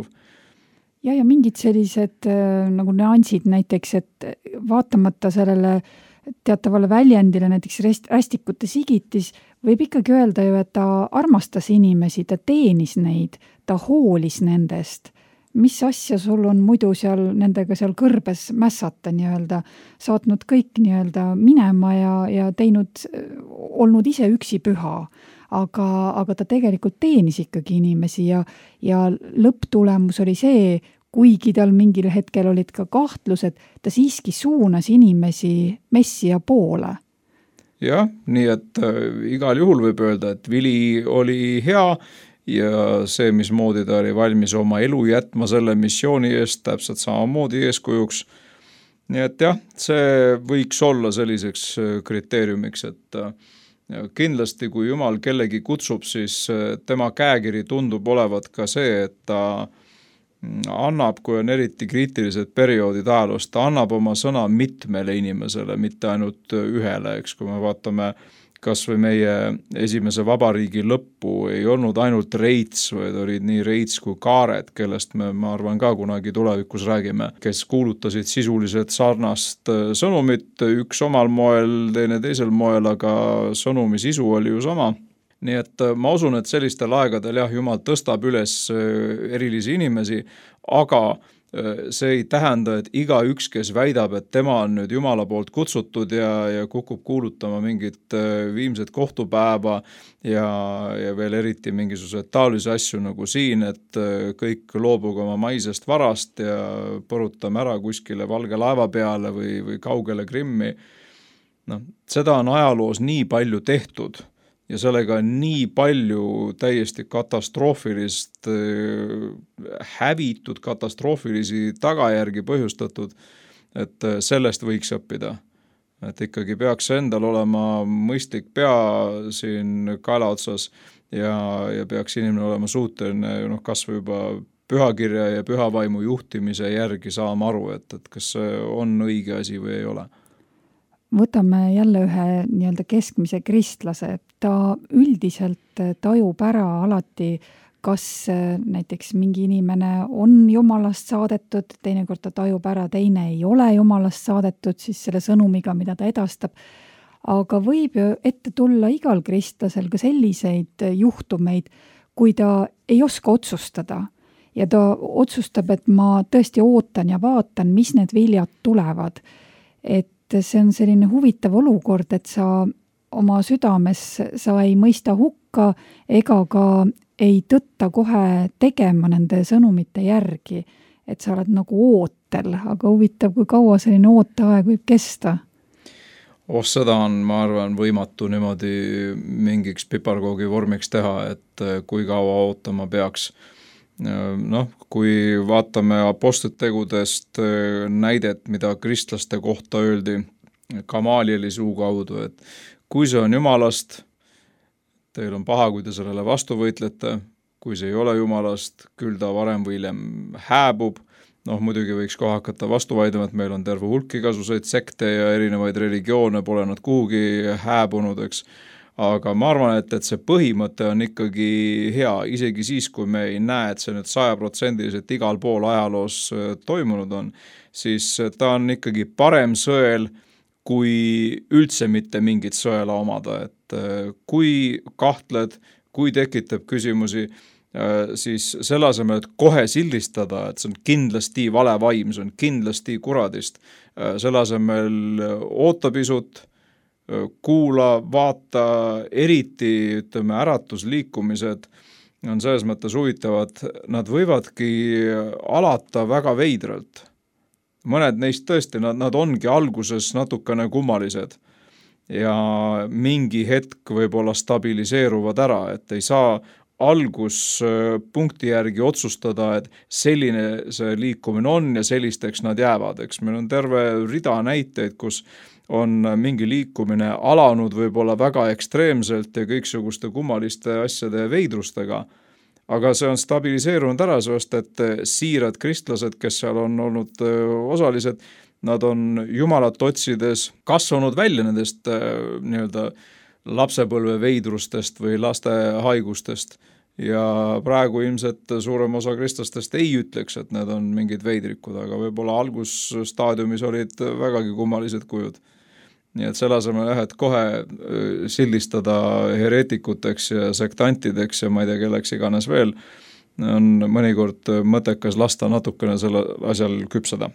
Speaker 3: Ja mingid sellised nagu nüansid näiteks, et vaatamata sellele teatavale väljendile, näiteks rästikute sigitis, võib ikkagi öelda ju, et ta armastas inimesi, ta teenis neid, ta hoolis nendest. Mis asja sul on muidu seal nendega seal kõrbes mässata nii-öelda, saatnud kõik nii-öelda minema ja teinud, olnud ise üksi püha, aga ta tegelikult teenis ikkagi inimesi ja lõpptulemus oli see, kuigi tal mingil hetkel olid ka kahtlused, ta siiski suunas inimesi Messija poole.
Speaker 4: Jah, nii et igal juhul võib öelda, et vili oli hea, ja see, mismoodi ta oli valmis oma elu jätma selle missiooni eest, täpselt samamoodi eeskujuks. Nii et jah, see võiks olla selliseks kriteeriumiks, et kindlasti kui Jumal kellegi kutsub, siis tema käekiri tundub olevat ka see, et ta annab, kui on eriti kriitilised perioodid ajaloos, ta annab oma sõna mitmele inimesele, mitte ainult ühele, eks kui me vaatame kas või meie esimese vabariigi lõppu ei olnud ainult reits, vaid olid nii reits kui kaared, kellest ma arvan ka kunagi tulevikus räägime, kes kuulutasid sisuliselt sarnast sõnumit, üks omal moel, teine teisel moel, aga sõnumi sisu oli ju sama. Nii et ma usun, et sellistel aegadel Jumal tõstab üles erilisi inimesi, aga see ei tähenda, et igaüks, kes väidab, et tema on nüüd Jumala poolt kutsutud ja kukub kuulutama mingit viimset kohtupäeva ja veel eriti mingisugused taolisi asju nagu siin, et kõik loobuge oma maisest varast ja põrutame ära kuskile valge laeva peale või kaugele Krimmi. Seda on ajaloos nii palju tehtud ja sellega on nii palju täiesti katastroofilist, hävitud katastroofilisi tagajärgi põhjustatud, et sellest võiks õppida. Et ikkagi peaks endal olema mõistlik pea siin kaela otsas ja peaks inimene olema suuteline kas või juba pühakirja ja pühavaimu juhtimise järgi saama aru, et kas see on õige asi või ei ole.
Speaker 3: Võtame jälle ühe nii-öelda keskmise kristlase, ta üldiselt tajub ära alati, kas näiteks mingi inimene on Jumalast saadetud, teinekord ta tajub ära, teine ei ole Jumalast saadetud siis selle sõnumiga, mida ta edastab. Aga võib ju ette tulla igal kristlasel ka selliseid juhtumeid, kui ta ei oska otsustada ja ta otsustab, et ma tõesti ootan ja vaatan, mis need viljad tulevad. Et see on selline huvitav olukord, et sa oma südames sa ei mõista hukka ega ka ei tõtta kohe tegema nende sõnumite järgi, et sa oled nagu ootel, aga huvitav, kui kaua selline ooteaeg võib kesta?
Speaker 4: Seda on, ma arvan, võimatu niimoodi mingiks piparkoogi vormiks teha, et kui kaua ootama peaks. Kui vaatame apostlitetegudest näidet, mida kristlaste kohta öeldi Gamalieli suu kaudu, et kui see on Jumalast, teil on paha, kui te sellele vastu võitlete, kui see ei ole Jumalast, küll ta varem või hiljem hääbub. Muidugi võiks kohe hakata vastu vaidlema, et meil on terve hulk igasuguseid sekte ja erinevaid religioone, pole nad kuhugi hääbunud, eks. Aga ma arvan, et see põhimõte on ikkagi hea, isegi siis, kui me ei näe, et see nüüd 100% igal pool ajaloos toimunud on, siis ta on ikkagi parem sõel, kui üldse mitte mingit sõela omada. Et kui kahtled, kui tekitab küsimusi, siis selle asemel, et kohe sildistada, et see on kindlasti vale vaim, see on kindlasti kuradist, selle asemel oota pisut, kuula, vaata, eriti äratusliikumised on selles mõttes huvitavad, nad võivadki alata väga veidralt. Mõned neist tõesti, nad ongi alguses natukene kummalised ja mingi hetk võib-olla stabiliseeruvad ära, et ei saa alguspunkti järgi otsustada, et selline see liikumine on ja sellisteks nad jäävad. Eks meil on terve rida näiteid, kus on mingi liikumine alanud võib-olla väga ekstreemselt ja kõiksuguste kummaliste asjade ja veidrustega, aga see on stabiliseerunud ära, sest et siirad kristlased, kes seal on olnud osalised, nad on Jumalat otsides kasvanud välja nendest nii-öelda lapsepõlve veidrustest või laste haigustest ja praegu ilmselt suurem osa kristlastest ei ütleks, et need on mingid veidrikud, aga võib-olla algusstaadiumis olid vägagi kummalised kujud. Nii et selle asemel et kohe sildistada hereetikuteks ja sektantideks ja ma ei tea, kelleks iganes veel, on mõnikord mõttekas lasta natukene selle asjal küpseda.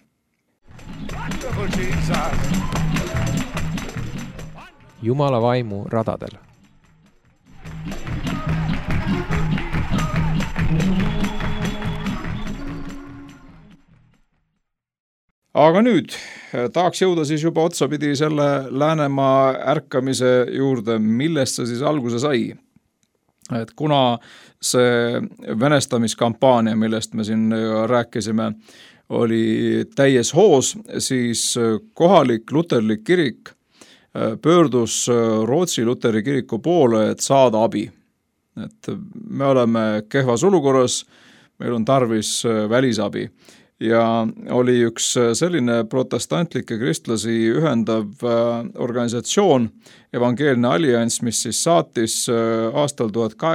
Speaker 1: Jumala vaimu radadel.
Speaker 4: Aga nüüd tahaks jõuda siis juba otsapidi selle Läänemaa ärkamise juurde, millest see siis alguse sai. Et kuna see venestamiskampaania, millest me siin rääkisime, oli täies hoos, siis kohalik luterlik kirik pöördus Rootsi luteri kiriku poole, et saada abi. Et me oleme kehvas olukorras, meil on tarvis välisabi. ja oli üks selline protestantlikke kristlasi ühendav organisatsioon, Evangeelne Allianss, mis siis saatis aastal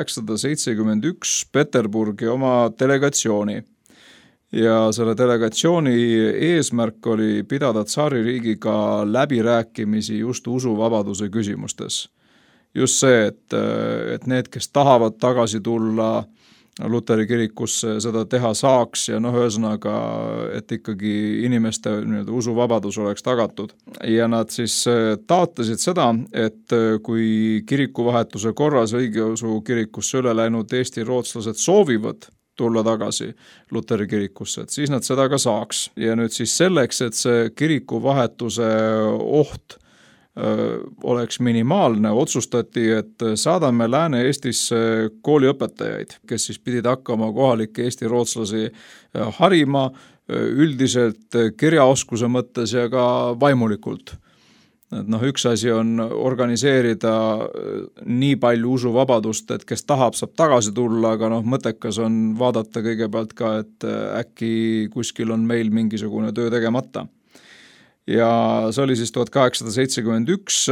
Speaker 4: 1871 Peterburgi oma delegatsiooni. Ja selle delegatsiooni eesmärk oli pidada tsaaririigiga läbirääkimisi just usuvabaduse küsimustes. Just see, et need, kes tahavad tagasi tulla Luteri kirikusse, seda teha saaks ja ühesõnaga, et ikkagi inimeste usuvabadus oleks tagatud. Ja nad siis taotlesid seda, et kui kirikuvahetuse korras õigeusu kirikusse üle läinud Eesti rootslased soovivad tulla tagasi Luteri kirikusse, et siis nad seda ka saaks. Ja nüüd siis selleks, et see kirikuvahetuse oht oleks minimaalne, otsustati, et saadame Lääne-Eestisse kooliõpetajaid, kes siis pidid hakkama kohalikke Eesti rootslasi harima üldiselt kirjaoskuse mõttes ja ka vaimulikult. Et üks asi on organiseerida nii palju usuvabadust, et kes tahab, saab tagasi tulla, aga mõttekas on vaadata kõigepealt ka, et äkki kuskil on meil mingisugune töö tegemata. Ja see oli siis 1871,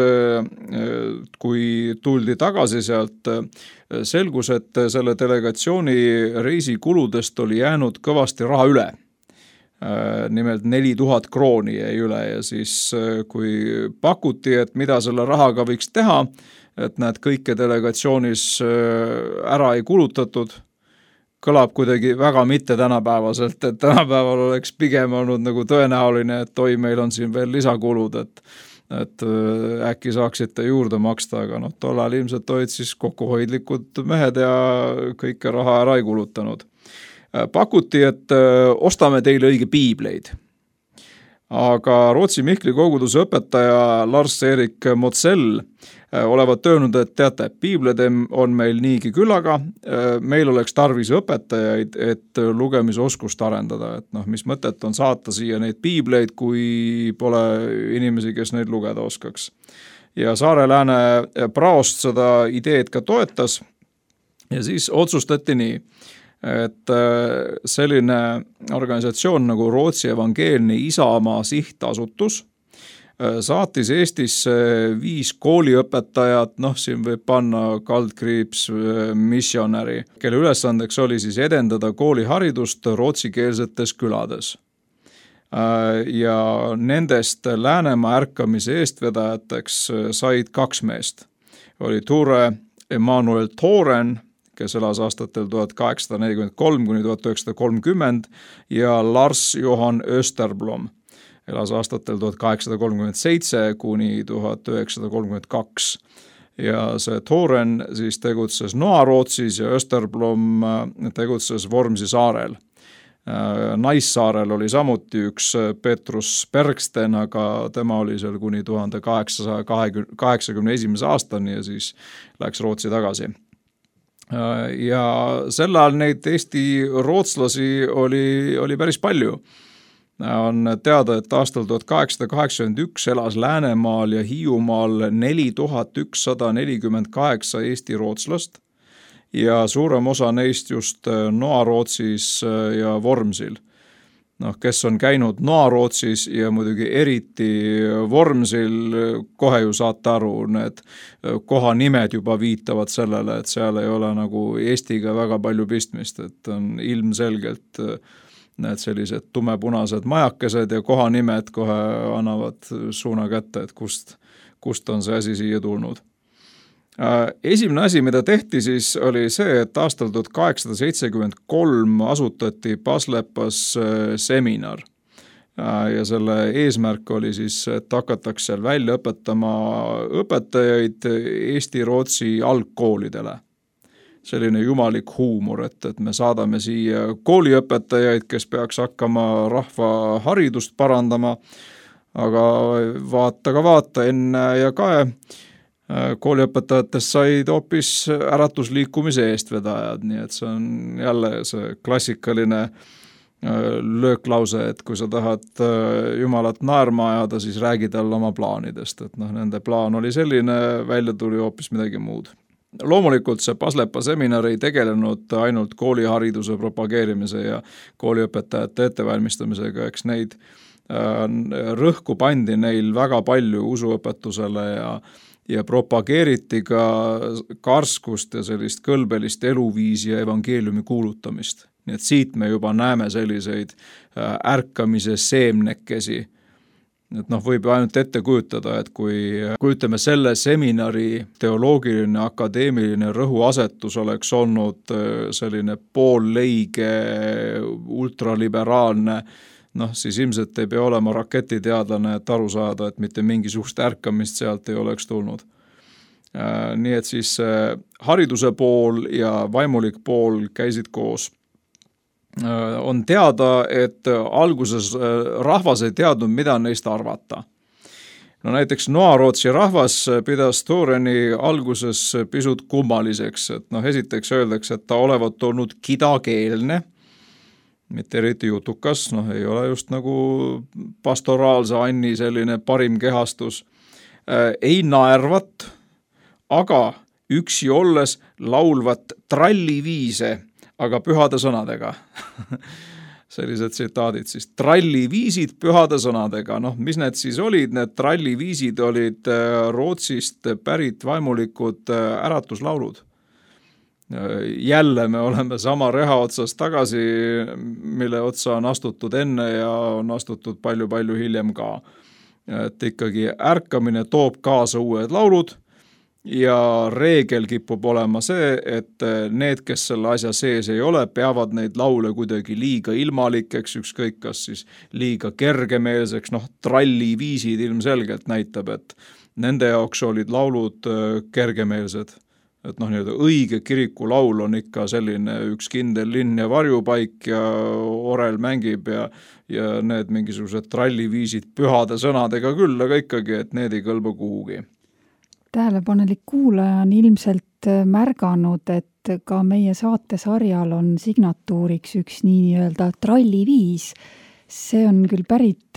Speaker 4: kui tuldi tagasi sealt, selgus, et selle delegatsiooni reisikuludest oli jäänud kõvasti raha üle. Nimelt 4000 krooni jäi üle ja siis kui pakuti, et mida selle rahaga võiks teha, et näed kõike delegatsioonis ära ei kulutatud, kõlab kuidagi väga mitte tänapäevaselt, et tänapäeval oleks pigem olnud nagu tõenäoline, et meil on siin veel lisakulud, et äkki saaksite juurde maksta, aga tollal ilmselt olid siis kokkuhoidlikud mehed ja kõike raha ära ei kulutanud. Pakuti, et ostame teile õige piibleid. Aga Rootsi Mihkli koguduse õpetaja Lars-Erik Motsell olevat öelnud, et teate, piibled on meil niigi küllaga, meil oleks tarvis õpetajaid, et lugemisoskust arendada, et mis mõtet on saata siia neid piibleid, kui pole inimesi, kes neid lugeda oskaks. Ja Saare-Lääne praost seda ideed ka toetas ja siis otsustati nii, et selline organisatsioon nagu Rootsi Evangeelne Isamaa sihtasutus saatis Eestisse 5 kooliõpetajat, siin võib panna kaldkriips missionäri, kelle ülesandeks oli siis edendada kooliharidust rootsikeelsetes külades. Ja nendest Läänemaa ärkamise eestvedajateks said 2 meest. Oli Ture Emanuel Thoren, kes elas aastatel 1843 kuni 1930 ja Lars Johan Österblom elas aastatel 1837 kuni 1932. Ja see Thoren siis tegutses Noa-Rootsis ja Österblom tegutses Vormsi saarel. Naissaarel oli samuti üks Petrus Bergsten, aga tema oli seal kuni 1881. aastani ja siis läks Rootsi tagasi. Ja sel ajal neid Eesti rootslasi oli päris palju. On teada, et aastal 1881 elas Läänemaal ja Hiiumaal 4148 Eesti rootslast ja suurem osa neist just Noa-Rootsis ja Vormsil. Kes on käinud Noa-Rootsis ja muidugi eriti Vormsil, kohe ju saate aru, need kohanimed juba viitavad sellele, et seal ei ole nagu Eestiga väga palju pistmist, et on ilmselgelt need sellised tumepunased majakesed ja kohanimed kohe annavad suuna kätte, et kust on see asi siia tulnud. Esimene asi, mida tehti siis oli see, et aastal 1873 asutati Paslepas seminar ja selle eesmärk oli siis, et hakatakse seal välja õpetama õpetajaid Eesti-Rootsi algkoolidele. Selline jumalik huumor, et me saadame siia kooliõpetajaid, kes peaks hakkama rahva haridust parandama, aga vaata, enne ja kae kooliõpetajatest said hoopis äratusliikumise eestvedajad, nii et see on jälle see klassikaline lööklause, et kui sa tahad Jumalat naerma ajada, siis räägi talle oma plaanidest, et nende plaan oli selline, välja tuli hoopis midagi muud. loomulikult see Paslepa seminar ei tegelenud ainult koolihariduse propageerimise ja kooliõpetajate ettevalmistamisega, eks neid rõhku pandi neil väga palju usuõpetusele ja propageeriti ka karskust ja sellist kõlbelist eluviisi ja evangeeliumi kuulutamist. Nii et siit me juba näeme selliseid ärkamise seemnekesi. Et võib ainult ette kujutada, et kui ütleme selle seminari teoloogiline, akadeemiline rõhuasetus oleks olnud selline poolleige, ultraliberaalne, siis ilmselt ei pea olema raketiteadlane, et aru saada, et mitte mingisugust ärkamist sealt ei oleks tulnud. Nii et siis hariduse pool ja vaimulik pool käisid koos. On teada, et alguses rahvas ei teadnud, mida neist arvata. Näiteks Noarootsi rahvas pidas Toreni alguses pisut kummaliseks, et esiteks öeldakse, et ta olevat olnud kidakeelne, mitte eriti jutukas, ei ole just nagu pastoraalse Anni selline parim kehastus, ei naervat, aga üksi olles laulvat tralliviise, aga pühade sõnadega. Sellised tsitaadid siis. Tralliviisid pühade sõnadega. Mis need siis olid? Need tralliviisid olid Rootsist pärit vaimulikud äratuslaulud. Jälle me oleme sama reha otsas tagasi, mille otsa on astutud enne ja on astutud palju-palju hiljem ka. Et ikkagi ärkamine toob kaasa uued laulud, ja reegel kipub olema see, et need, kes selle asja sees ei ole, peavad neid laule kuidagi liiga ilmalikeks, ükskõik kas siis liiga kergemeelseks, tralliviisid ilmselgelt näitab, et nende jaoks olid laulud kergemeelsed. Et õige kiriku laul on ikka selline üks kindel linn ja varjupaik ja orel mängib ja need mingisugused tralliviisid pühade sõnadega küll, aga ikkagi, et need ei kõlba kuhugi.
Speaker 3: Tähelepanelik kuulaja on ilmselt märganud, et ka meie saatesarjal on signatuuriks üks nii-öelda tralliviis. See on küll pärit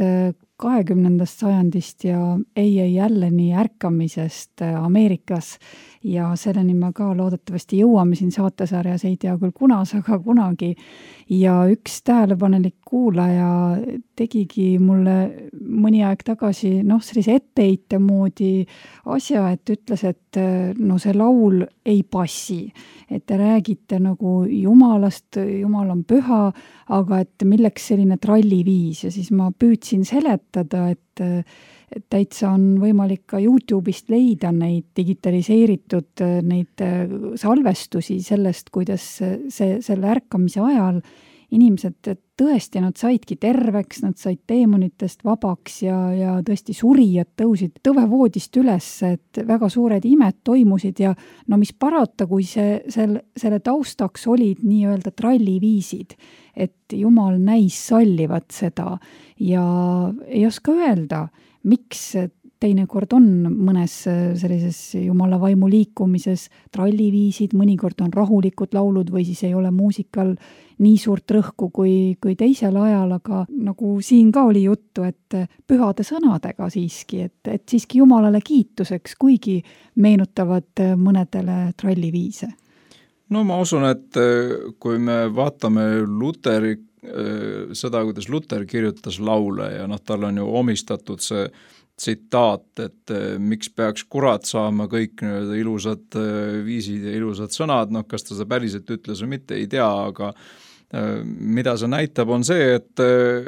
Speaker 3: 20. sajandist ja ei jälleni ärkamisest Ameerikas ja selleni me ka loodetavasti jõuame siin saatesarjas, ei tea küll kunas, aga kunagi. Ja üks tähelepanelik kuulaja tegigi mulle mõni aeg tagasi sellise etteheite moodi asja, et ütles, et see laul ei passi, et te räägite nagu Jumalast, Jumal on püha, aga et milleks selline tralliviis ja siis ma püüdsin seletada, et täitsa on võimalik ka YouTube'ist leida neid digitaliseeritud neid salvestusi sellest, kuidas selle ärkamise ajal inimesed tõesti, nad saidki terveks, nad said teemonitest vabaks ja tõesti surijad tõusid tõvevoodist üles, et väga suured imed toimusid ja mis parata, kui selle taustaks olid nii-öelda tralliviisid, et Jumal näis sallivat seda ja ei oska öelda, miks teinekord on mõnes sellises Jumala vaimu liikumises tralliviisid, mõnikord on rahulikud laulud või siis ei ole muusikal nii suurt rõhku kui teisel ajal, aga nagu siin ka oli juttu, et pühade sõnadega siiski, et siiski Jumalale kiituseks, kuigi meenutavad mõnedele tralliviise.
Speaker 4: Ma usun, et kui me vaatame Luteri seda, kuidas Luter kirjutas laule ja tal on ju omistatud see tsitaat, et miks peaks kurat saama kõik ilusad viisid ja ilusad sõnad, kas ta seda päriselt ütles või mitte, ei tea, aga mida see näitab on see, et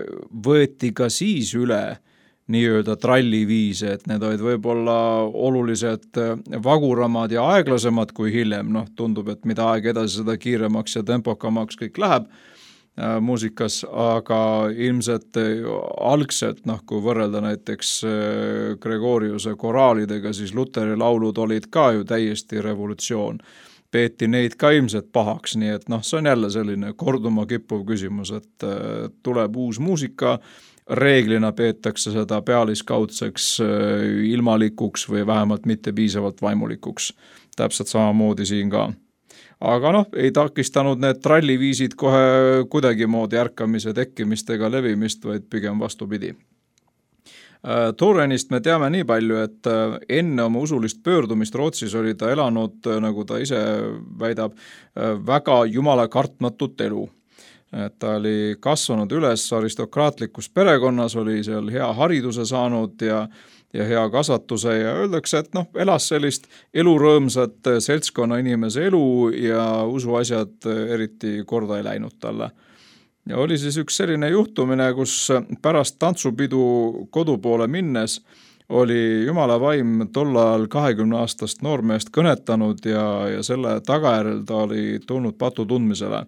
Speaker 4: võeti ka siis üle nii-öelda tralliviise, et need olid võib-olla oluliselt vaguramad ja aeglasemad kui hiljem, tundub, et mida aeg edasi, seda kiiremaks ja tempokamaks kõik läheb muusikas, aga ilmselt algselt, kui võrrelda näiteks Gregoriuse koraalidega, siis Luteri laulud olid ka ju täiesti revolutsioon. Peeti neid ka ilmselt pahaks, nii et see on jälle selline korduma kippuv küsimus, et tuleb uus muusika, reeglina peetakse seda pealiskaudseks ilmalikuks või vähemalt mitte piisavalt vaimulikuks. Täpselt samamoodi siin ka. Aga ei takistanud need tralliviisid kohe kuidagi moodi ärkamise tekkimist ega levimist, vaid pigem vastupidi. Thorenist me teame nii palju, et enne oma usulist pöördumist Rootsis oli ta elanud, nagu ta ise väidab, väga jumala kartmatut elu. Et ta oli kasvanud üles aristokraatlikus perekonnas, oli seal hea hariduse saanud ja hea kasvatuse ja öeldakse, et elas sellist elurõõmsat seltskonna inimese elu ja usuasjad eriti korda ei läinud talle. Ja oli siis üks selline juhtumine, kus pärast tantsupidu kodupoole minnes oli jumala vaim tol ajal 20-aastast noormeest kõnetanud ja selle tagajärjel ta oli tulnud patu tundmisele.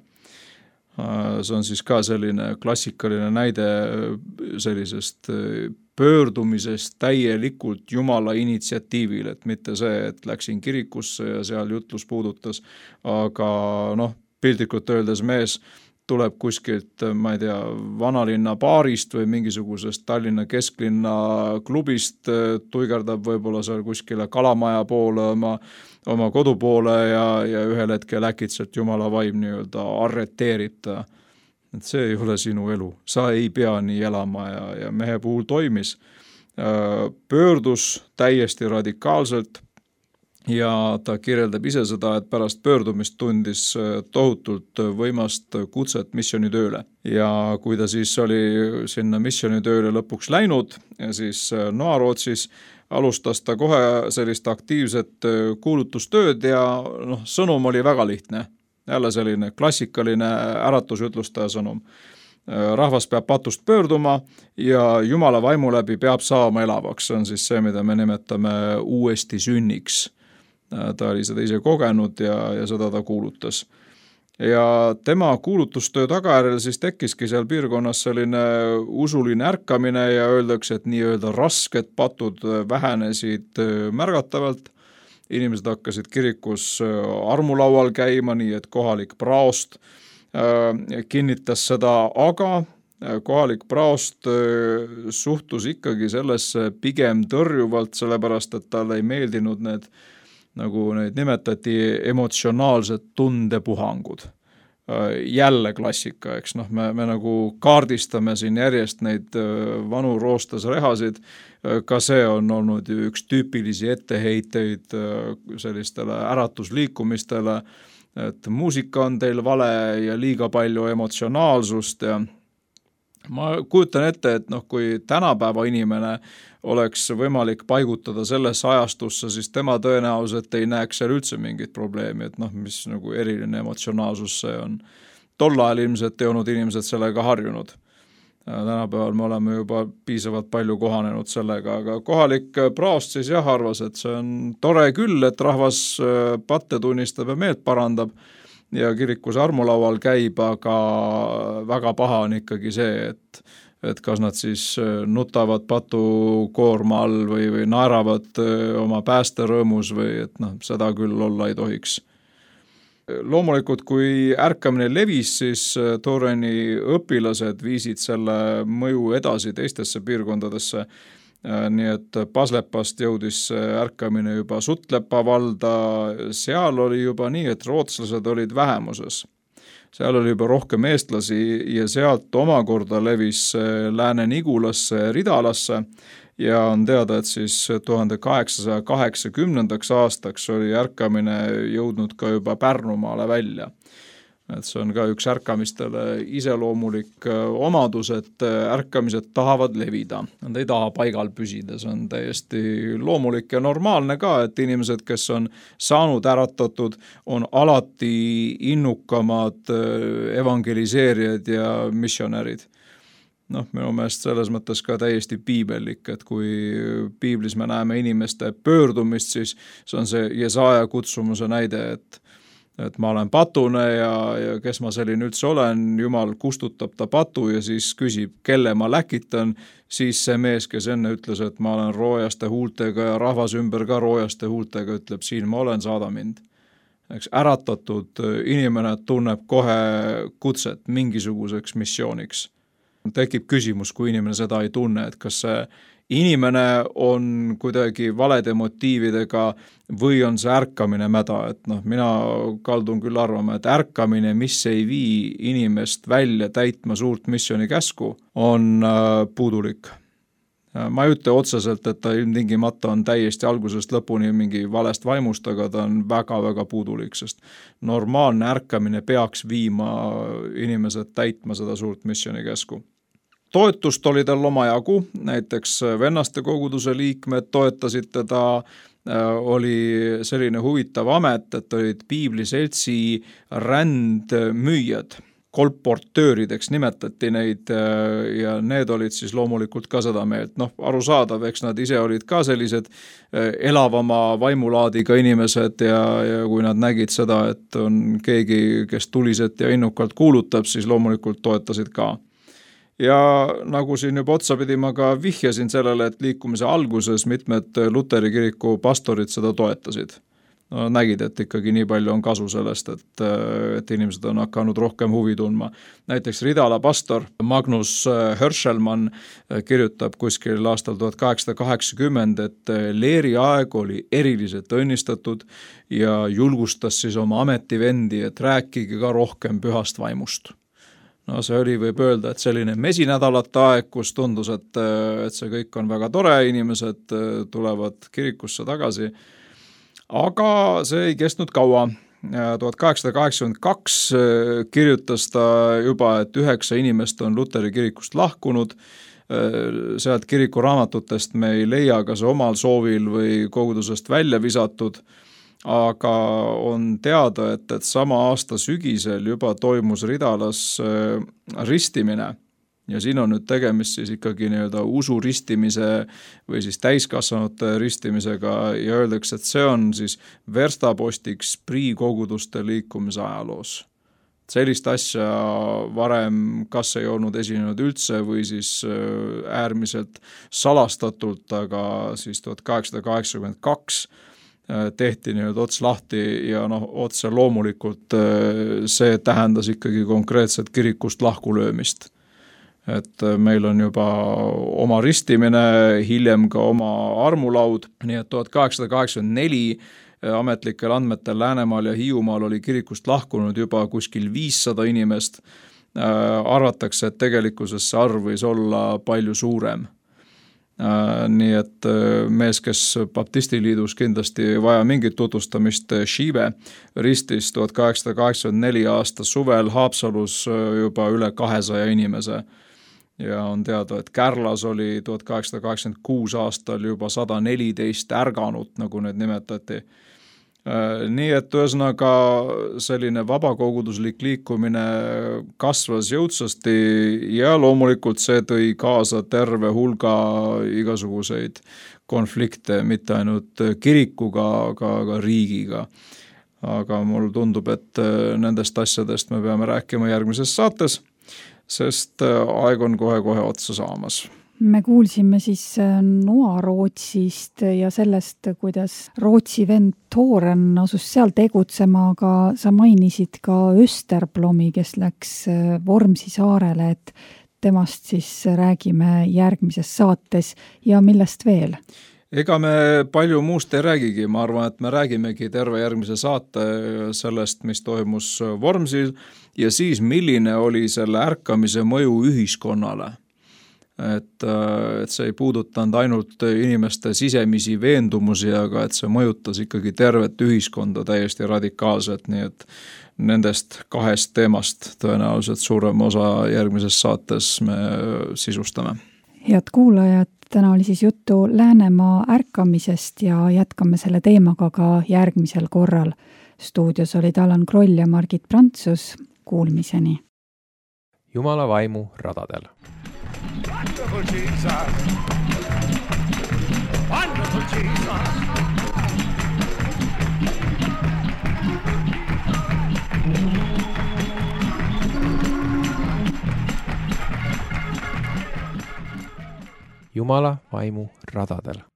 Speaker 4: See on siis ka selline klassikaline näide sellisest pöördumisest täielikult jumala initsiatiivil, et mitte see, et läksin kirikusse ja seal jutlus puudutas, aga piltlikult öeldes mees tuleb kuskilt, ma ei tea, vanalinna baarist või mingisugusest Tallinna kesklinna klubist, tuigerdab võib-olla seal kuskile Kalamaja poole oma kodu poole ja ühel hetkel äkitselt jumala vaim nii-öelda arreteerib ta. Et see ei ole sinu elu, sa ei pea nii elama ja mehe puhul toimis. Pöördus täiesti radikaalselt ja ta kirjeldab ise seda, et pärast pöördumist tundis tohutult võimast kutset missioonitööle. Ja kui ta siis oli sinna missioonitööle lõpuks läinud, siis Noa-Rootsis alustas ta kohe sellist aktiivset kuulutustööd ja sõnum oli väga lihtne. Jälle selline klassikaline äratusjutlustaja sõnum. Rahvas peab patust pöörduma ja jumala vaimu läbi peab saama elavaks. See on siis see, mida me nimetame uuesti sünniks. Ta oli seda ise kogenud ja seda ta kuulutas. Ja tema kuulutustöö tagajärjel siis tekkiski seal piirkonnas selline usuline ärkamine ja öeldakse, et nii-öelda rasked patud vähenesid märgatavalt. Inimesed hakkasid kirikus armulaual käima, nii et kohalik praost kinnitas seda, aga kohalik praost suhtus ikkagi sellesse pigem tõrjuvalt, sellepärast, et talle ei meeldinud need, nagu neid nimetati, emotsionaalsed tundepuhangud. Jälle klassika, eks me nagu kaardistame siin järjest neid vanu roostasrehasid, ka see on olnud üks tüüpilisi etteheiteid sellistele äratusliikumistele, et muusika on teil vale ja liiga palju emotsionaalsust ja ma kujutan ette, et kui tänapäeva inimene oleks võimalik paigutada sellesse ajastusse, siis tema tõenäoliselt ei näeks seal üldse mingit probleemi, et mis nagu eriline emotsionaalsus see on. Tol ajal ilmselt ei olnud inimesed sellega harjunud. Tänapäeval me oleme juba piisavalt palju kohanenud sellega, aga kohalik praost siis arvas, et see on tore küll, et rahvas patte tunnistab ja meelt parandab ja kirikus armulaual käib, aga väga paha on ikkagi see, et kas nad siis nutavad patu koorma all või naeravad oma päästerõõmus või et seda küll olla ei tohiks. Loomulikult, kui ärkamine levis, siis Thoreni õpilased viisid selle mõju edasi teistesse piirkondadesse, nii et Paslepast jõudis ärkamine juba Sutlepa valda, seal oli juba nii, et rootslased olid vähemuses. Seal oli juba rohkem eestlasi ja sealt omakorda levis Lääne-Nigulasse ja Ridalasse ja on teada, et siis 1880. aastaks oli ärkamine jõudnud ka juba Pärnumaale välja. Et see on ka üks ärkamistele iseloomulik omadus, et ärkamised tahavad levida. Nad ei taha paigal püsida, see on täiesti loomulik ja normaalne ka, et inimesed, kes on saanud äratatud, on alati innukamad evangeliseerijad ja missionärid. Minu meelest selles mõttes ka täiesti piibellik, et kui piiblis me näeme inimeste pöördumist, siis see on see Jesaja kutsumuse näide, et ma olen patune ja kes ma selline üldse olen, Jumal kustutab ta patu ja siis küsib, kelle ma läkitan, siis see mees, kes enne ütles, et ma olen roojaste huultega ja rahvas ümber ka roojaste huultega, ütleb, siin ma olen, saada mind. Äratatud inimene tunneb kohe kutset mingisuguseks missiooniks. Tekib küsimus, kui inimene seda ei tunne, et kas see inimene on kuidagi valede motiividega või on see ärkamine mäda, et mina kaldun küll arvama, et ärkamine, mis ei vii inimest välja täitma suurt missiooni käsku, on puudulik. Ma ei ütle otseselt, et ta ilmtingimata on täiesti algusest lõpuni mingi valest vaimust, aga ta on väga-väga puudulik, sest normaalne ärkamine peaks viima inimesed täitma seda suurt missionikesku. Toetust oli tal omajagu, näiteks vennaste koguduse liikmed toetasid teda, oli selline huvitav amet, et olid piibliseltsi rändmüüjad. Kolportöörideks nimetati neid ja need olid siis loomulikult ka seda meelt. Arusaadav, eks nad ise olid ka sellised elavama vaimulaadiga inimesed ja kui nad nägid seda, et on keegi, kes tuliselt ja innukalt kuulutab, siis loomulikult toetasid ka. Ja nagu siin juba otsapidi ma ka vihjasin sellele, et liikumise alguses mitmed Luteri kiriku pastorid seda toetasid. Nägid, et ikkagi nii palju on kasu sellest, et inimesed on hakanud rohkem huvi tundma. Näiteks Ridala pastor Magnus Hirschelmann kirjutab kuskil aastal 1880, et Leeri aeg oli eriliselt õnnistatud ja julgustas siis oma ametivendi, et rääkige ka rohkem pühast vaimust. See oli, võib öelda, et selline mesinädalate aeg, kus tundus, et see kõik on väga tore, inimesed tulevad kirikusse tagasi. Aga see ei kestnud kaua. 1882 kirjutas ta juba, et 9 inimest on Luteri kirikust lahkunud. Sealt kirikuraamatutest me ei leia, kas omal soovil või kogudusest välja visatud, aga on teada, et sama aasta sügisel juba toimus Ridalas ristimine. Ja siin on nüüd tegemist siis ikkagi nii-öelda usu ristimise või siis täiskasvanute ristimisega ja öeldakse, et see on siis verstapostiks priikoguduste liikumise ajaloos. Sellist asja varem kas ei olnud esinenud üldse või siis äärmiselt salastatult, aga siis 1882 tehti nii-öelda ots lahti ja otse loomulikult see tähendas ikkagi konkreetset kirikust lahkulöömist. Et meil on juba oma ristimine, hiljem ka oma armulaud, nii et 1884 ametlikel andmetel Läänemaal ja Hiiumaal oli kirikust lahkunud juba kuskil 500 inimest. Arvatakse, et tegelikkuses see arv võis olla palju suurem. Nii et mees, kes Baptistiliidus kindlasti vaja mingit tutvustamist, Shive ristis 1884 aasta suvel Haapsalus juba üle 200 inimese. Ja on teada, et Kärlas oli 1886 aastal juba 114 ärganud, nagu need nimetati. Nii et ühesõnaga selline vabakoguduslik liikumine kasvas jõudsasti ja loomulikult see tõi kaasa terve hulga igasuguseid konflikte, mitte ainult kirikuga, aga ka riigiga. Aga mul tundub, et nendest asjadest me peame rääkima järgmises saates, sest aeg on kohe-kohe otsa saamas.
Speaker 3: Me kuulsime siis Noa-Rootsist ja sellest, kuidas Rootsi vend Thoren asus seal tegutsema, aga sa mainisid ka Österblomi, kes läks Vormsi saarele, et temast siis räägime järgmises saates ja millest veel?
Speaker 4: Ega me palju muust ei räägigi, ma arvan, et me räägimegi terve järgmise saate sellest, mis toimus Vormsil ja siis milline oli selle ärkamise mõju ühiskonnale. Et see ei puudutanud ainult inimeste sisemisi veendumusi, aga et see mõjutas ikkagi tervet ühiskonda täiesti radikaalselt, nii et nendest 2 teemast tõenäoliselt suurem osa järgmises saates me sisustame.
Speaker 3: Head kuulajad, täna oli siis juttu Läänemaa ärkamisest ja jätkame selle teemaga ka järgmisel korral. Stuudios olid Alan Kroll ja Margit Prantsus. Kuulmiseni.
Speaker 1: Jumala vaimu radadel.
Speaker 2: Wonderful Jesus! Wonderful Jesus!
Speaker 1: Jumala vaimu radadel.